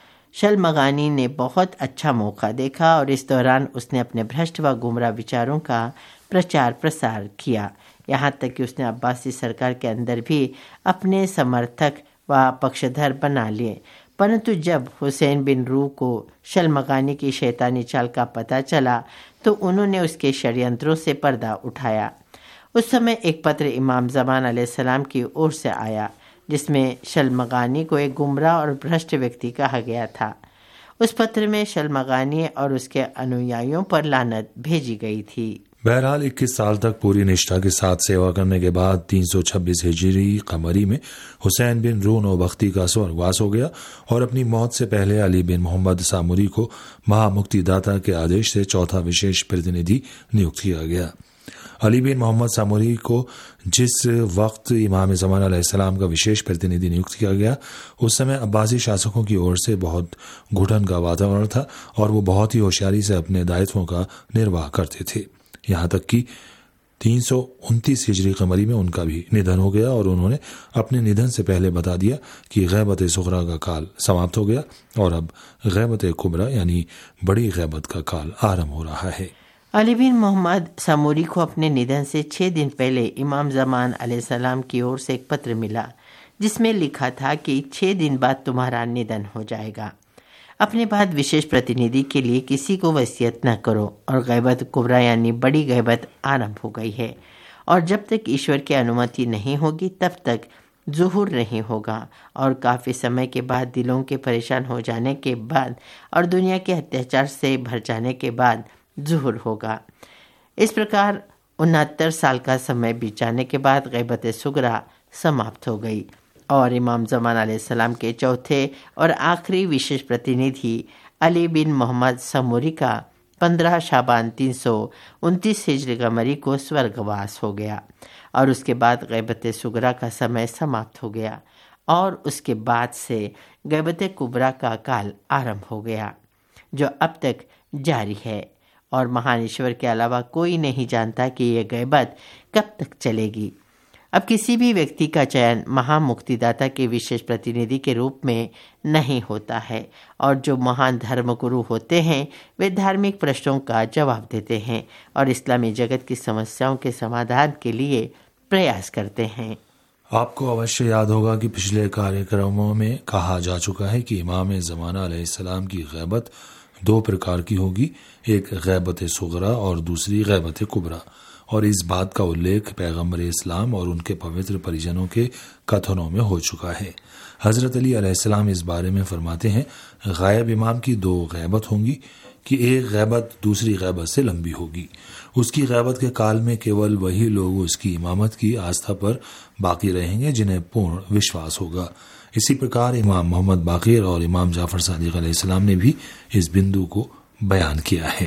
शल्मगानी ने बहुत अच्छा मौका देखा और इस दौरान उसने अपने भ्रष्ट व गुमराह विचारों का प्रचार प्रसार किया। यहाँ तक कि उसने अब्बासी सरकार के अंदर भी अपने समर्थक व पक्षधर बना लिए। परंतु जब हुसैन बिन रूह को शल्मगानी की शैतानी चाल का पता चला तो उन्होंने उसके षड्यंत्रों से पर्दा उठाया। उस समय एक पत्र इमाम ज़मान अलैहिस्सलाम की ओर से आया जिसमें शल्मगानी को एक गुमराह और भ्रष्ट व्यक्ति कहा गया था। उस पत्र में शल्मगानी और उसके अनुयायियों पर लानत भेजी गई थी। बहरहाल इक्कीस साल तक पूरी निष्ठा के साथ सेवा करने के बाद तीन सौ छब्बीस हिजरी कमरी में हुसैन बिन रूह नौबख्ती का स्वर्गवास हो गया और अपनी मौत से पहले अली बिन मोहम्मद सामुरी को महामुक्तिदाता के आदेश से चौथा विशेष प्रतिनिधि नियुक्त किया गया। अली बिन मोहम्मद सामुरी को जिस वक्त इमाम ज़मान अलैहिस्सलाम का विशेष प्रतिनिधि नियुक्त किया गया उस समय अब्बासी शासकों की ओर से बहुत घुटन का वातावरण था और वो बहुत ही होशियारी से अपने दायित्वों का निर्वाह करते थे। यहाँ तक कि तीन सौ उनतीस हिजरी कमरी में उनका भी निधन हो गया और उन्होंने अपने निधन से पहले बता दिया कि गैबत सुगरा का काल समाप्त हो गया और अब गैबत कुबरा यानी बड़ी गैबत का काल आरंभ हो रहा है। अली बिन मोहम्मद सामुरी को अपने निधन से छः दिन पहले इमाम ज़मान अलैहिस्सलाम की ओर से एक पत्र मिला जिसमें लिखा था कि छः दिन बाद तुम्हारा निधन हो जाएगा। अपने बाद विशेष प्रतिनिधि के लिए किसी को वसीयत न करो और गैबत कुबरा यानी बड़ी गैबत आरंभ हो गई है और जब तक ईश्वर की अनुमति नहीं होगी तब तक ज़ुहूर नहीं होगा और काफ़ी समय के बाद दिलों के परेशान हो जाने के बाद और दुनिया के अत्याचार से भर जाने के बाद ज़ुहूर होगा। इस प्रकार उनहत्तर साल का समय बीत जाने के बाद गैबत सुगरा समाप्त हो गई और इमाम ज़मान अलैहिस्सलाम के चौथे और आखिरी विशेष प्रतिनिधि अली बिन मोहम्मद सामुरी का पंद्रह शाबान तीन सौ उनतीस हिजरी कमरी को स्वर्गवास हो गया और उसके बाद गैबत सुगरा का समय समाप्त हो गया और उसके बाद से गैबत कुबरा का काल आरंभ हो गया जो अब तक जारी है और महान ईश्वर के अलावा कोई नहीं जानता कि यह गैबत कब तक चलेगी। अब किसी भी व्यक्ति का चयन महामुक्तिदाता के विशेष प्रतिनिधि के रूप में नहीं होता है और जो महान धर्मगुरु होते हैं वे धार्मिक प्रश्नों का जवाब देते हैं और इस्लामी जगत की समस्याओं के समाधान के लिए प्रयास करते हैं। आपको अवश्य याद होगा कि पिछले कार्यक्रमों में कहा जा चुका है कि इमाम ज़माना अलैहिस्सलाम की गैबत दो प्रकार की होगी, एक गैबत सुगरा और दूसरी गैबत कुबरा, और इस बात का उल्लेख पैगम्बर इस्लाम और उनके पवित्र परिजनों के कथनों में हो चुका है। हजरत अली अलैहिस्सलाम इस बारे में फरमाते हैं, गायब इमाम की दो गैबत होंगी कि एक गैबत दूसरी गैबत से लंबी होगी। उसकी गैबत के काल में केवल वही लोग उसकी इमामत की आस्था पर बाकी रहेंगे जिन्हें पूर्ण विश्वास होगा। इसी प्रकार इमाम मोहम्मद बाक़िर और इमाम जाफर सादिक अलैहिस्सलाम ने भी इस बिंदु को बयान किया है।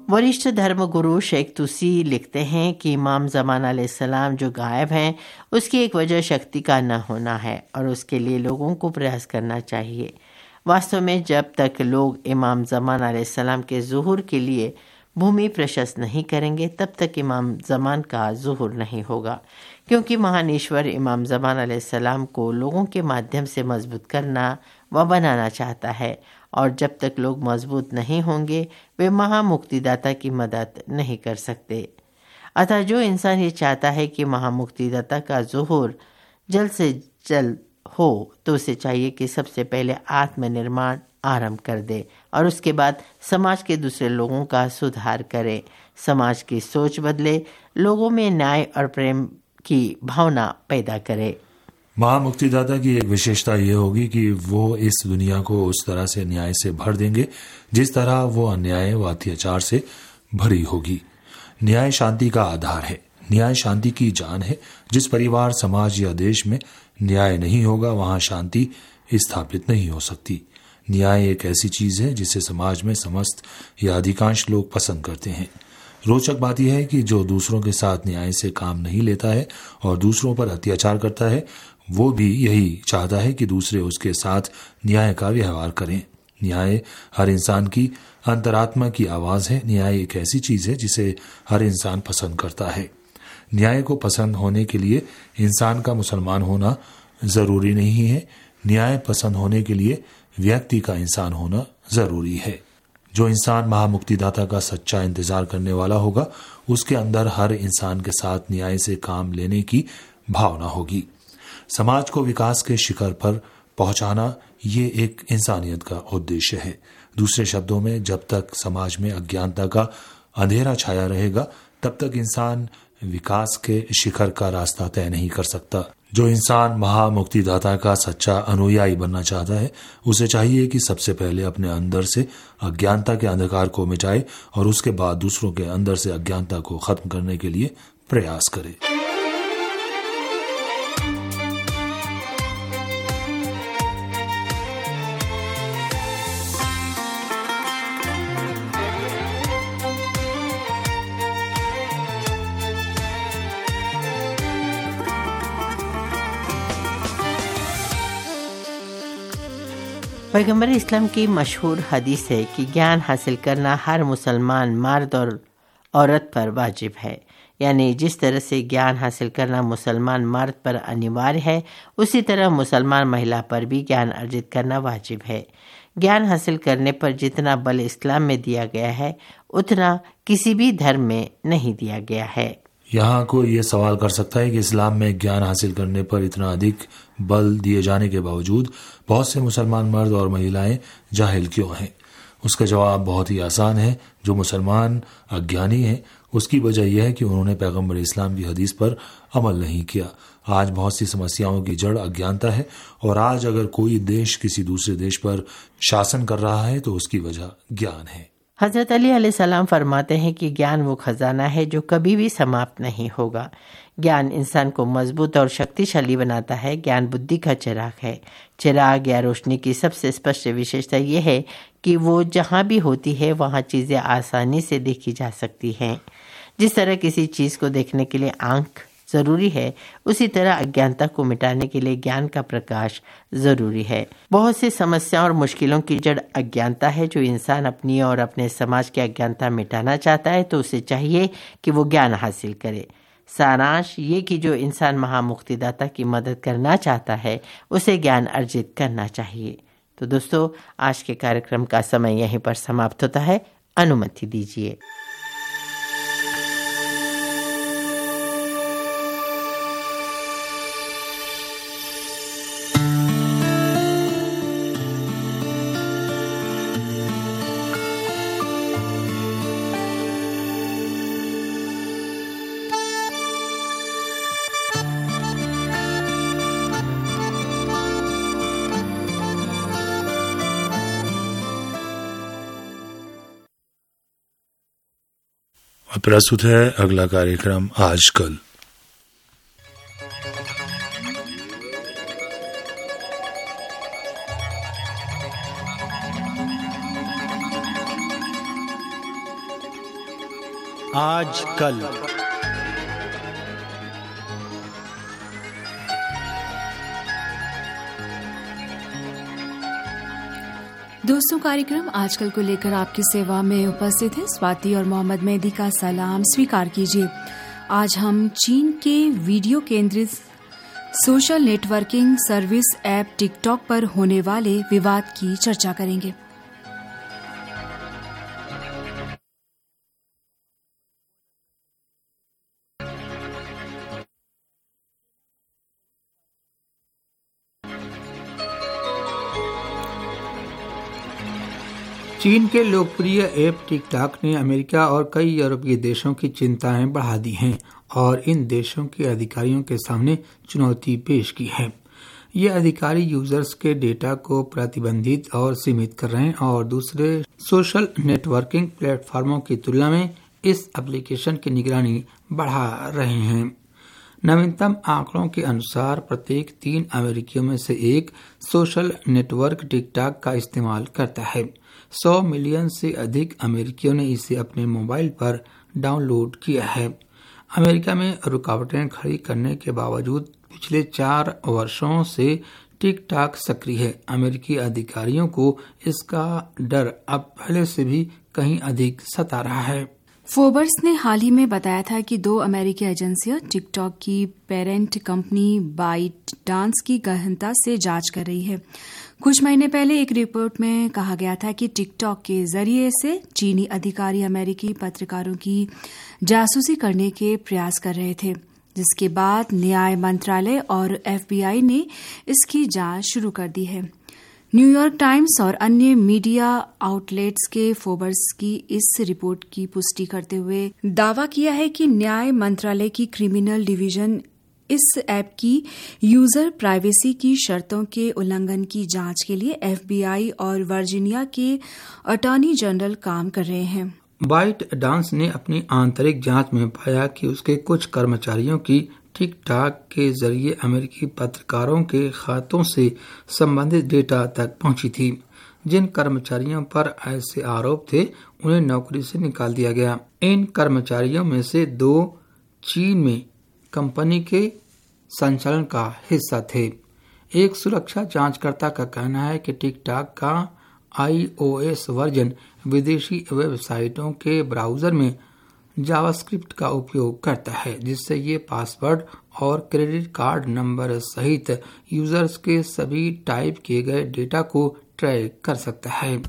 वरिष्ठ धर्मगुरु शेख तुसी लिखते हैं कि इमाम ज़मान अलैहिस्सलाम जो गायब हैं उसकी एक वजह शक्ति का न होना है और उसके लिए लोगों को प्रयास करना चाहिए। वास्तव में जब तक लोग इमाम ज़मान अलैहिस्सलाम के ज़ुहूर के लिए भूमि प्रशस्त नहीं करेंगे तब तक इमाम ज़मान का ज़ुहूर नहीं होगा, क्योंकि महान ईश्वर इमाम ज़मान अलैहिस्सलाम को लोगों के माध्यम से मजबूत करना व बनाना चाहता है, और जब तक लोग मजबूत नहीं होंगे वे महामुक्तिदाता की मदद नहीं कर सकते। अतः जो इंसान ये चाहता है कि महामुक्तिदाता का ज़ुहूर जल्द से जल्द हो तो उसे चाहिए कि सबसे पहले आत्मनिर्माण आरंभ कर दे और उसके बाद समाज के दूसरे लोगों का सुधार करे, समाज की सोच बदले, लोगों में न्याय और प्रेम की भावना पैदा करे। महामुक्तिदाता की एक विशेषता यह होगी कि वो इस दुनिया को उस तरह से न्याय से भर देंगे जिस तरह वो अन्याय व अत्याचार से भरी होगी। न्याय शांति का आधार है, न्याय शांति की जान है। जिस परिवार, समाज या देश में न्याय नहीं होगा वहां शांति स्थापित नहीं हो सकती। न्याय एक ऐसी चीज है जिसे समाज में समस्त या अधिकांश लोग पसंद करते हैं। रोचक बात यह है कि जो दूसरों के साथ न्याय से काम नहीं लेता है और दूसरों पर अत्याचार करता है वो भी यही चाहता है कि दूसरे उसके साथ न्याय का व्यवहार करें। न्याय हर इंसान की अंतरात्मा की आवाज है। न्याय एक ऐसी चीज है जिसे हर इंसान पसंद करता है। न्याय को पसंद होने के लिए इंसान का मुसलमान होना जरूरी नहीं है। न्याय पसंद होने के लिए व्यक्ति का इंसान होना जरूरी है। जो इंसान महामुक्तिदाता का सच्चा इंतजार करने वाला होगा उसके अंदर हर इंसान के साथ न्याय से काम लेने की भावना होगी। समाज को विकास के शिखर पर पहुंचाना ये एक इंसानियत का उद्देश्य है। दूसरे शब्दों में, जब तक समाज में अज्ञानता का अंधेरा छाया रहेगा तब तक इंसान विकास के शिखर का रास्ता तय नहीं कर सकता। जो इंसान महामुक्तिदाता का सच्चा अनुयायी बनना चाहता है उसे चाहिए कि सबसे पहले अपने अंदर से अज्ञानता के अंधकार को मिटाए और उसके बाद दूसरों के अंदर से अज्ञानता को खत्म करने के लिए प्रयास करे। पैगंबर इस्लाम की मशहूर हदीस है कि ज्ञान हासिल करना हर मुसलमान मर्द और औरत पर वाजिब है। यानी जिस तरह से ज्ञान हासिल करना मुसलमान मर्द पर अनिवार्य है उसी तरह मुसलमान महिला पर भी ज्ञान अर्जित करना वाजिब है। ज्ञान हासिल करने पर जितना बल इस्लाम में दिया गया है उतना किसी भी धर्म में नहीं दिया गया है। यहाँ कोई ये सवाल कर सकता है कि इस्लाम में ज्ञान हासिल करने पर इतना अधिक बल दिए जाने के बावजूद बहुत से मुसलमान मर्द और महिलाएं जाहिल क्यों हैं? उसका जवाब बहुत ही आसान है। जो मुसलमान अज्ञानी हैं उसकी वजह यह है कि उन्होंने पैगंबर इस्लाम की हदीस पर अमल नहीं किया। आज बहुत सी समस्याओं की जड़ अज्ञानता है और आज अगर कोई देश किसी दूसरे देश पर शासन कर रहा है तो उसकी वजह ज्ञान है। हजरत अली अलैहिस्सलाम फरमाते हैं कि ज्ञान वो खजाना है जो कभी भी समाप्त नहीं होगा। ज्ञान इंसान को मजबूत और शक्तिशाली बनाता है। ज्ञान बुद्धि का चिराग है। चिराग या रोशनी की सबसे स्पष्ट विशेषता यह है कि वो जहाँ भी होती है वहाँ चीज़ें आसानी से देखी जा सकती हैं। जिस तरह किसी चीज़ को देखने के लिए आंख जरूरी है उसी तरह अज्ञानता को मिटाने के लिए ज्ञान का प्रकाश जरूरी है। बहुत सी समस्याओं और मुश्किलों की जड़ अज्ञानता है। जो इंसान अपनी और अपने समाज की अज्ञानता मिटाना चाहता है तो उसे चाहिए कि वो ज्ञान हासिल करे। सारांश ये कि जो इंसान महामुक्तिदाता की मदद करना चाहता है उसे ज्ञान अर्जित करना चाहिए। तो दोस्तों, आज के कार्यक्रम का समय यहीं पर समाप्त होता है। अनुमति दीजिए। प्रस्तुत है अगला कार्यक्रम आजकल। आज कल। दोस्तों, कार्यक्रम आजकल को लेकर आपकी सेवा में उपस्थित है स्वाति और मोहम्मद मेहदी का सलाम स्वीकार कीजिए। आज हम चीन के वीडियो केंद्रित social networking service app TikTok पर होने वाले विवाद की चर्चा करेंगे। चीन के लोकप्रिय ऐप टिकटॉक ने अमेरिका और कई यूरोपीय देशों की चिंताएं बढ़ा दी हैं और इन देशों के अधिकारियों के सामने चुनौती पेश की है। ये अधिकारी यूजर्स के डेटा को प्रतिबंधित और सीमित कर रहे हैं और दूसरे सोशल नेटवर्किंग प्लेटफॉर्मों की तुलना में इस एप्लीकेशन की निगरानी बढ़ा रहे हैं। नवीनतम आंकड़ों के अनुसार प्रत्येक तीन अमेरिकियों में से एक सोशल नेटवर्क टिकटॉक का इस्तेमाल करता है। सौ मिलियन से अधिक अमेरिकियों ने इसे अपने मोबाइल पर डाउनलोड किया है। अमेरिका में रुकावटें खड़ी करने के बावजूद पिछले चार वर्षों से टिकटॉक सक्रिय है। अमेरिकी अधिकारियों को इसका डर अब पहले से भी कहीं अधिक सता रहा है। फोर्ब्स ने हाल ही में बताया था कि दो अमेरिकी एजेंसियां टिकटॉक की पेरेंट कंपनी बाइट डांस की गहनता से जांच कर रही है। कुछ महीने पहले एक रिपोर्ट में कहा गया था कि टिकटॉक के जरिए से चीनी अधिकारी अमेरिकी पत्रकारों की जासूसी करने के प्रयास कर रहे थे, जिसके बाद न्याय मंत्रालय और एफबीआई ने इसकी जांच शुरू कर दी है। न्यूयॉर्क टाइम्स और अन्य मीडिया आउटलेट्स के फोर्ब्स की इस रिपोर्ट की पुष्टि करते हुए दावा किया है कि न्याय मंत्रालय की क्रिमिनल डिवीजन इस ऐप की यूजर प्राइवेसी की शर्तों के उल्लंघन की जांच के लिए एफबीआई और वर्जीनिया के अटॉर्नी जनरल काम कर रहे हैं। बाइट डांस ने अपनी आंतरिक जांच में पाया कि उसके कुछ कर्मचारियों की टिकटॉक के जरिए अमेरिकी पत्रकारों के खातों से संबंधित डेटा तक पहुंची थी। जिन कर्मचारियों पर ऐसे आरोप थे उन्हें नौकरी से निकाल दिया गया। इन कर्मचारियों में से दो चीन में कंपनी के संचालन का हिस्सा थे। एक सुरक्षा जांचकर्ता का कहना है कि टिकटॉक का आईओएस वर्जन विदेशी वेबसाइटों के ब्राउजर में जावास्क्रिप्ट का उपयोग करता है, जिससे ये पासवर्ड और क्रेडिट कार्ड नंबर सहित यूजर्स के सभी टाइप किए गए डेटा को ट्रैक कर सकता है।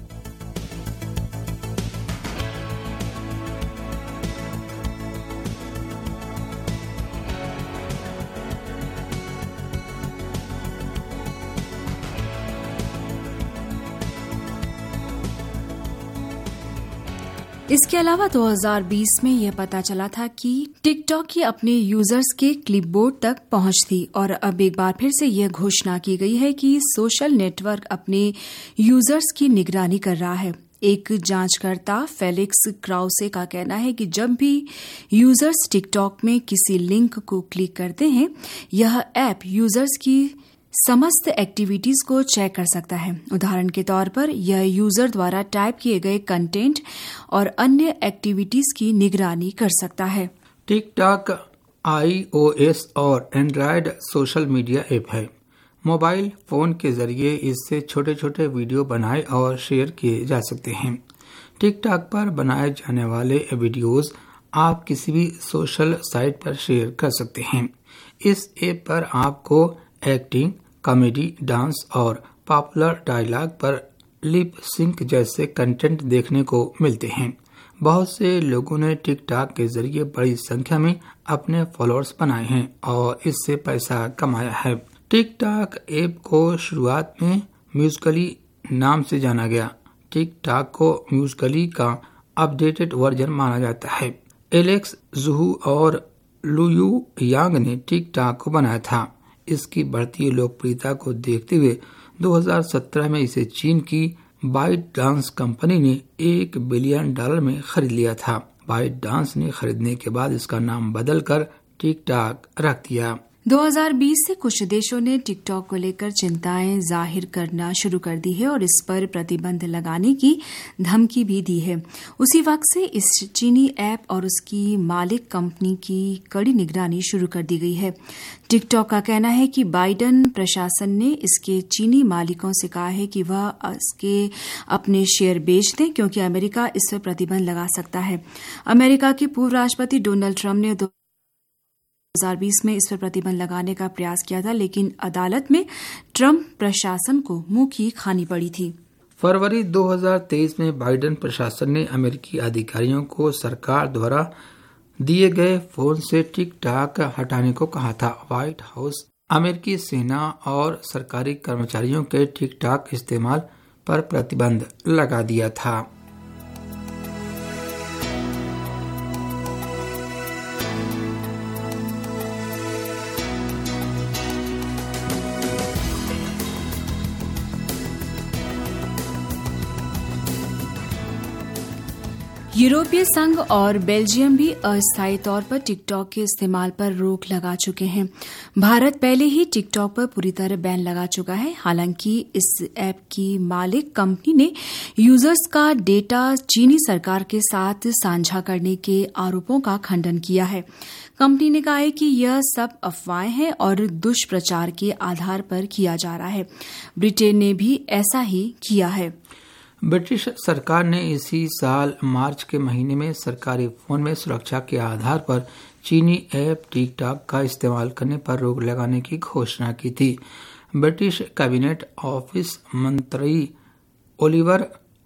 इसके अलावा दो हज़ार बीस में यह पता चला था कि टिकटॉक की अपने यूजर्स के क्लिपबोर्ड तक पहुंच थी और अब एक बार फिर से यह घोषणा की गई है कि सोशल नेटवर्क अपने यूजर्स की निगरानी कर रहा है। एक जांचकर्ता फेलिक्स क्राउसे का कहना है कि जब भी यूजर्स टिकटॉक में किसी लिंक को क्लिक करते हैं, यह ऐप यूजर्स की समस्त एक्टिविटीज को चेक कर सकता है। उदाहरण के तौर पर यह यूजर द्वारा टाइप किए गए कंटेंट और अन्य एक्टिविटीज की निगरानी कर सकता है। टिकटॉक आईओएस और एंड्रॉयड सोशल मीडिया ऐप है। मोबाइल फोन के जरिए इससे छोटे छोटे वीडियो बनाए और शेयर किए जा सकते हैं। टिकटॉक पर बनाए जाने वाले वीडियोस आप किसी भी सोशल साइट पर शेयर कर सकते हैं। इस ऐप पर आपको एक्टिंग, कॉमेडी, डांस और पॉपुलर डायलॉग पर लिप सिंक जैसे कंटेंट देखने को मिलते हैं। बहुत से लोगों ने टिकटॉक के जरिए बड़ी संख्या में अपने फॉलोअर्स बनाए हैं और इससे पैसा कमाया है। टिकटॉक ऐप को शुरुआत में म्यूजिकली नाम से जाना गया। टिकटॉक को म्यूजिकली का अपडेटेड वर्जन माना जाता है। एलेक्स जुहू और लुयू यांग ने टिकटॉक को बनाया था। इसकी बढ़ती लोकप्रियता को देखते हुए दो हज़ार सत्रह में इसे चीन की बाइट डांस कंपनी ने एक बिलियन डॉलर में खरीद लिया था। बाइट डांस ने खरीदने के बाद इसका नाम बदलकर टिकटॉक रख दिया। दो हज़ार बीस से कुछ देशों ने टिकटॉक को लेकर चिंताएं जाहिर करना शुरू कर दी है और इस पर प्रतिबंध लगाने की धमकी भी दी है। उसी वक्त से इस चीनी ऐप और उसकी मालिक कंपनी की कड़ी निगरानी शुरू कर दी गई है। टिकटॉक का कहना है कि बाइडन प्रशासन ने इसके चीनी मालिकों से कहा है कि वह इसके अपने शेयर बेच दें, क्योंकि अमेरिका इस पर प्रतिबंध लगा सकता है। अमेरिका के पूर्व राष्ट्रपति डोनाल्ड ट्रंप ने दो हज़ार बीस में इस पर प्रतिबंध लगाने का प्रयास किया था, लेकिन अदालत में ट्रंप प्रशासन को मुंह की खानी पड़ी थी। फरवरी दो हज़ार तेईस में बाइडन प्रशासन ने अमेरिकी अधिकारियों को सरकार द्वारा दिए गए फोन से टिकटॉक हटाने को कहा था। व्हाइट हाउस अमेरिकी सेना और सरकारी कर्मचारियों के टिकटॉक इस्तेमाल पर प्रतिबंध लगा दिया था। यूरोपीय संघ और बेल्जियम भी अस्थायी तौर पर टिकटॉक के इस्तेमाल पर रोक लगा चुके हैं। भारत पहले ही टिकटॉक पर पूरी तरह बैन लगा चुका है। हालांकि इस ऐप की मालिक कंपनी ने यूजर्स का डेटा चीनी सरकार के साथ साझा करने के आरोपों का खंडन किया है। कंपनी ने कहा है कि यह सब अफवाहें हैं और दुष्प्रचार के आधार पर किया जा रहा है। ब्रिटेन ने भी ऐसा ही किया है। ब्रिटिश सरकार ने इसी साल मार्च के महीने में सरकारी फोन में सुरक्षा के आधार पर चीनी ऐप टिकटॉक का इस्तेमाल करने पर रोक लगाने की घोषणा की थी। ब्रिटिश कैबिनेट ऑफिस मंत्री ओलिवर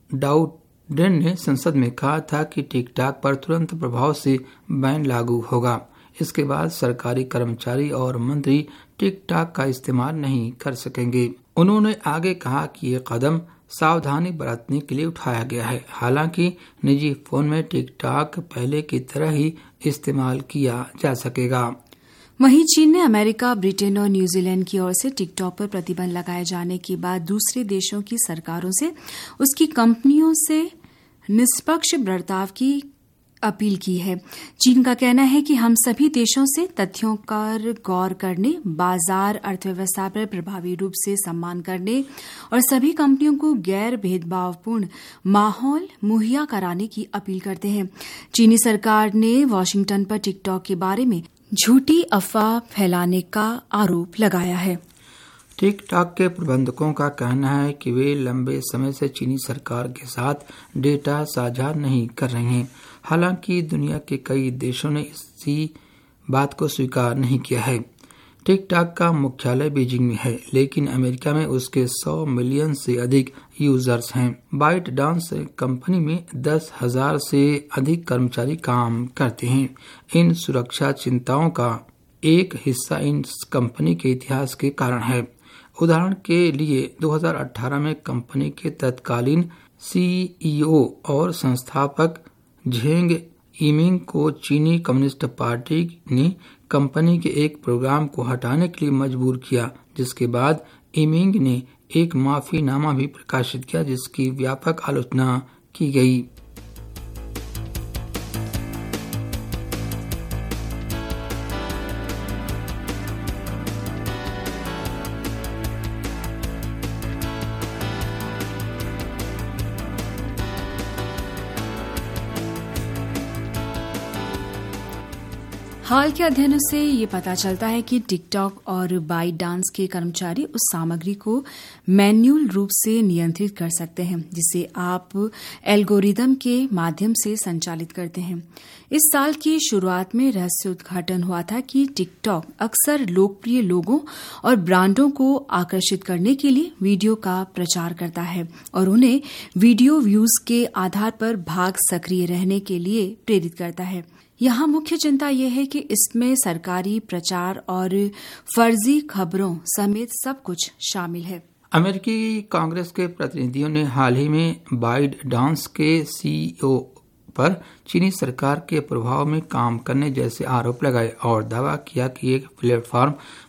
डाउडेन ने संसद में कहा था कि टिकटॉक पर तुरंत प्रभाव से बैन लागू होगा। इसके बाद सरकारी कर्मचारी और मंत्री टिकटॉक का इस्तेमाल नहीं कर सकेंगे। उन्होंने आगे कहा कि ये कदम सावधानी बरतने के लिए उठाया गया है। हालांकि निजी फोन में टिकटॉक पहले की तरह ही इस्तेमाल किया जा सकेगा। वहीं चीन ने अमेरिका, ब्रिटेन और न्यूजीलैंड की ओर से टिकटॉक पर प्रतिबंध लगाए जाने के बाद दूसरे देशों की सरकारों से उसकी कंपनियों से निष्पक्ष बर्ताव की अपील की है। चीन का कहना है कि हम सभी देशों से तथ्यों पर गौर करने, बाजार अर्थव्यवस्था पर प्रभावी रूप से सम्मान करने और सभी कंपनियों को गैर भेदभावपूर्ण माहौल मुहैया कराने की अपील करते हैं। चीनी सरकार ने वाशिंगटन पर टिकटॉक के बारे में झूठी अफवाह फैलाने का आरोप लगाया है। टिकटॉक के प्रबंधकों का कहना है कि वे लंबे समय से चीनी सरकार के साथ डेटा साझा नहीं कर रहे हैं। हालांकि दुनिया के कई देशों ने इसी बात को स्वीकार नहीं किया है। टिकटॉक का मुख्यालय बीजिंग में है, लेकिन अमेरिका में उसके सौ मिलियन से अधिक यूजर्स हैं। बाइट डांस कंपनी में दस हजार से अधिक कर्मचारी काम करते हैं। इन सुरक्षा चिंताओं का एक हिस्सा इन कंपनी के इतिहास के कारण है। उदाहरण के लिए दो हज़ार अठारह में कंपनी के तत्कालीन सीईओ और संस्थापक झेंग इमिंग को चीनी कम्युनिस्ट पार्टी ने कंपनी के एक प्रोग्राम को हटाने के लिए मजबूर किया, जिसके बाद इमिंग ने एक माफीनामा भी प्रकाशित किया जिसकी व्यापक आलोचना की गई। हाल के अध्ययनों से ये पता चलता है कि टिकटॉक और बाइट डांस के कर्मचारी उस सामग्री को मैन्युअल रूप से नियंत्रित कर सकते हैं जिसे आप एल्गोरिदम के माध्यम से संचालित करते हैं। इस साल की शुरुआत में रहस्य उद्घाटन हुआ था कि टिकटॉक अक्सर लोकप्रिय लोगों और ब्रांडों को आकर्षित करने के लिए वीडियो का प्रचार करता है और उन्हें वीडियो व्यूज के आधार पर भाग सक्रिय रहने के लिए प्रेरित करता है। यहाँ मुख्य चिंता यह है कि इसमें सरकारी प्रचार और फर्जी खबरों समेत सब कुछ शामिल है। अमेरिकी कांग्रेस के प्रतिनिधियों ने हाल ही में बाइट डांस के सीईओ पर चीनी सरकार के प्रभाव में काम करने जैसे आरोप लगाए और दावा किया कि एक प्लेटफॉर्म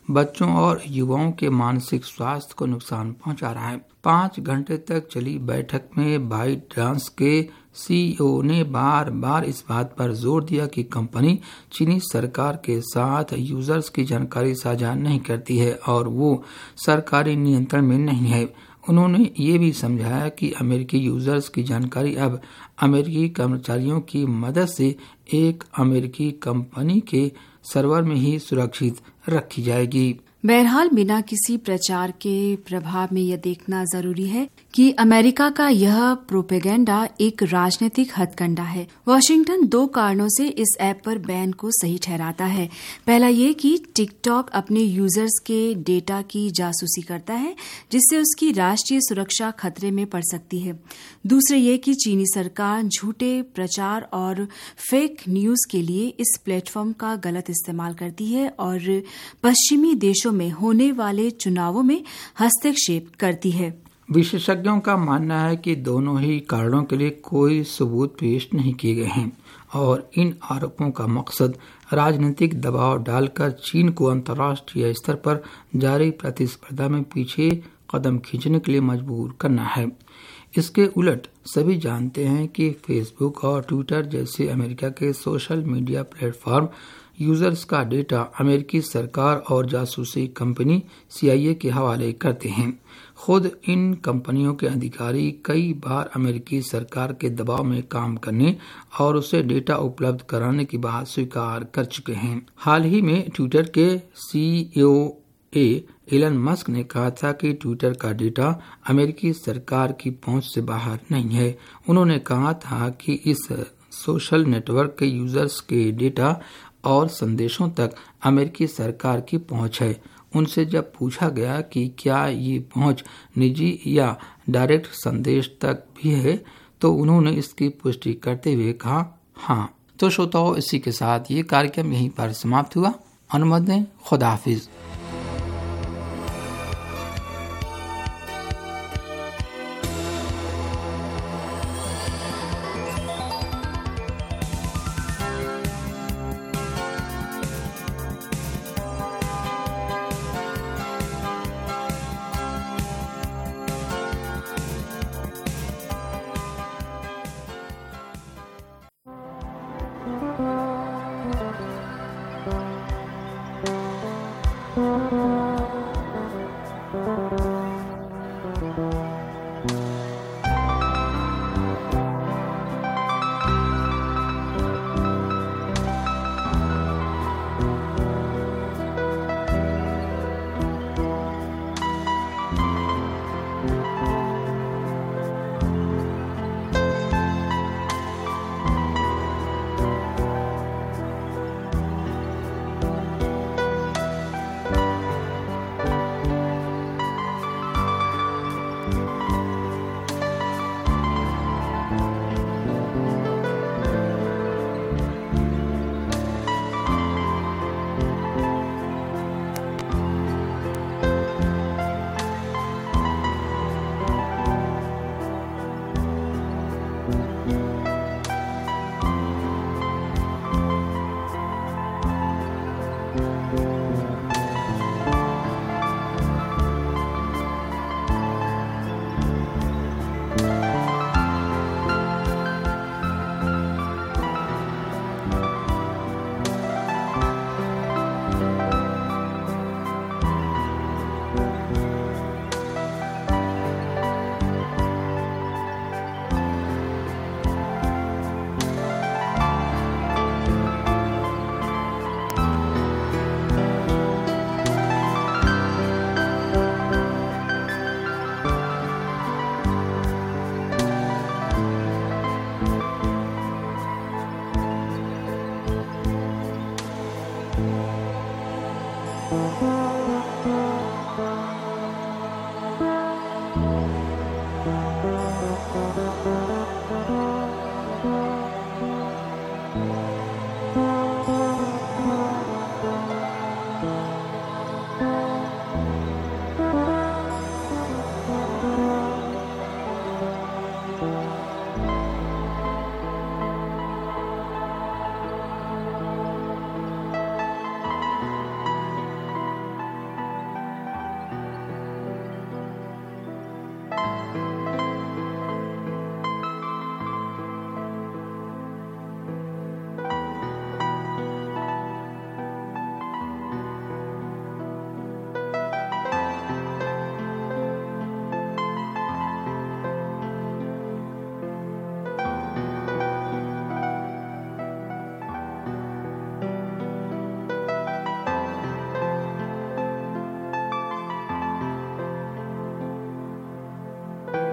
बच्चों और युवाओं के मानसिक स्वास्थ्य को नुकसान पहुंचा रहा है। पाँच घंटे तक चली बैठक में बाइट डांस के सीईओ ने बार बार इस बात पर जोर दिया कि कंपनी चीनी सरकार के साथ यूजर्स की जानकारी साझा नहीं करती है और वो सरकारी नियंत्रण में नहीं है। उन्होंने ये भी समझाया कि अमेरिकी यूजर्स की जानकारी अब अमेरिकी कर्मचारियों की मदद से एक अमेरिकी कंपनी के सर्वर में ही सुरक्षित रखी जाएगी। बहरहाल बिना किसी प्रचार के प्रभाव में यह देखना जरूरी है कि अमेरिका का यह प्रोपेगेंडा एक राजनीतिक हथकंडा है। वॉशिंगटन दो कारणों से इस ऐप पर बैन को सही ठहराता है। पहला ये कि टिकटॉक अपने यूजर्स के डेटा की जासूसी करता है, जिससे उसकी राष्ट्रीय सुरक्षा खतरे में पड़ सकती है। दूसरा ये कि चीनी सरकार झूठे प्रचार और फेक न्यूज के लिए इस प्लेटफॉर्म का गलत इस्तेमाल करती है और पश्चिमी देशों में होने वाले चुनावों में हस्तक्षेप करती है। विशेषज्ञों का मानना है कि दोनों ही कारणों के लिए कोई सबूत पेश नहीं किए गए हैं और इन आरोपों का मकसद राजनीतिक दबाव डालकर चीन को अंतर्राष्ट्रीय स्तर पर जारी प्रतिस्पर्धा में पीछे कदम खींचने के लिए मजबूर करना है। इसके उलट सभी जानते हैं कि फेसबुक और ट्विटर जैसे अमेरिका के सोशल मीडिया प्लेटफॉर्म यूजर्स का डेटा अमेरिकी सरकार और जासूसी कंपनी सीआईए के हवाले करते हैं। खुद इन कंपनियों के अधिकारी कई बार अमेरिकी सरकार के दबाव में काम करने और उसे डेटा उपलब्ध कराने की बात स्वीकार कर चुके हैं। हाल ही में ट्विटर के सीईओ एलन मस्क ने कहा था कि ट्विटर का डेटा अमेरिकी सरकार की पहुंच से बाहर नहीं है। उन्होंने कहा था कि इस सोशल नेटवर्क के यूजर्स के डेटा और संदेशों तक अमेरिकी सरकार की पहुंच है। उनसे जब पूछा गया कि क्या ये पहुंच निजी या डायरेक्ट संदेश तक भी है, तो उन्होंने इसकी पुष्टि करते हुए कहा हाँ। तो श्रोताओं, इसी के साथ ये कार्यक्रम यहीं पर समाप्त हुआ। अनुमत दें, खुदा हाफिज।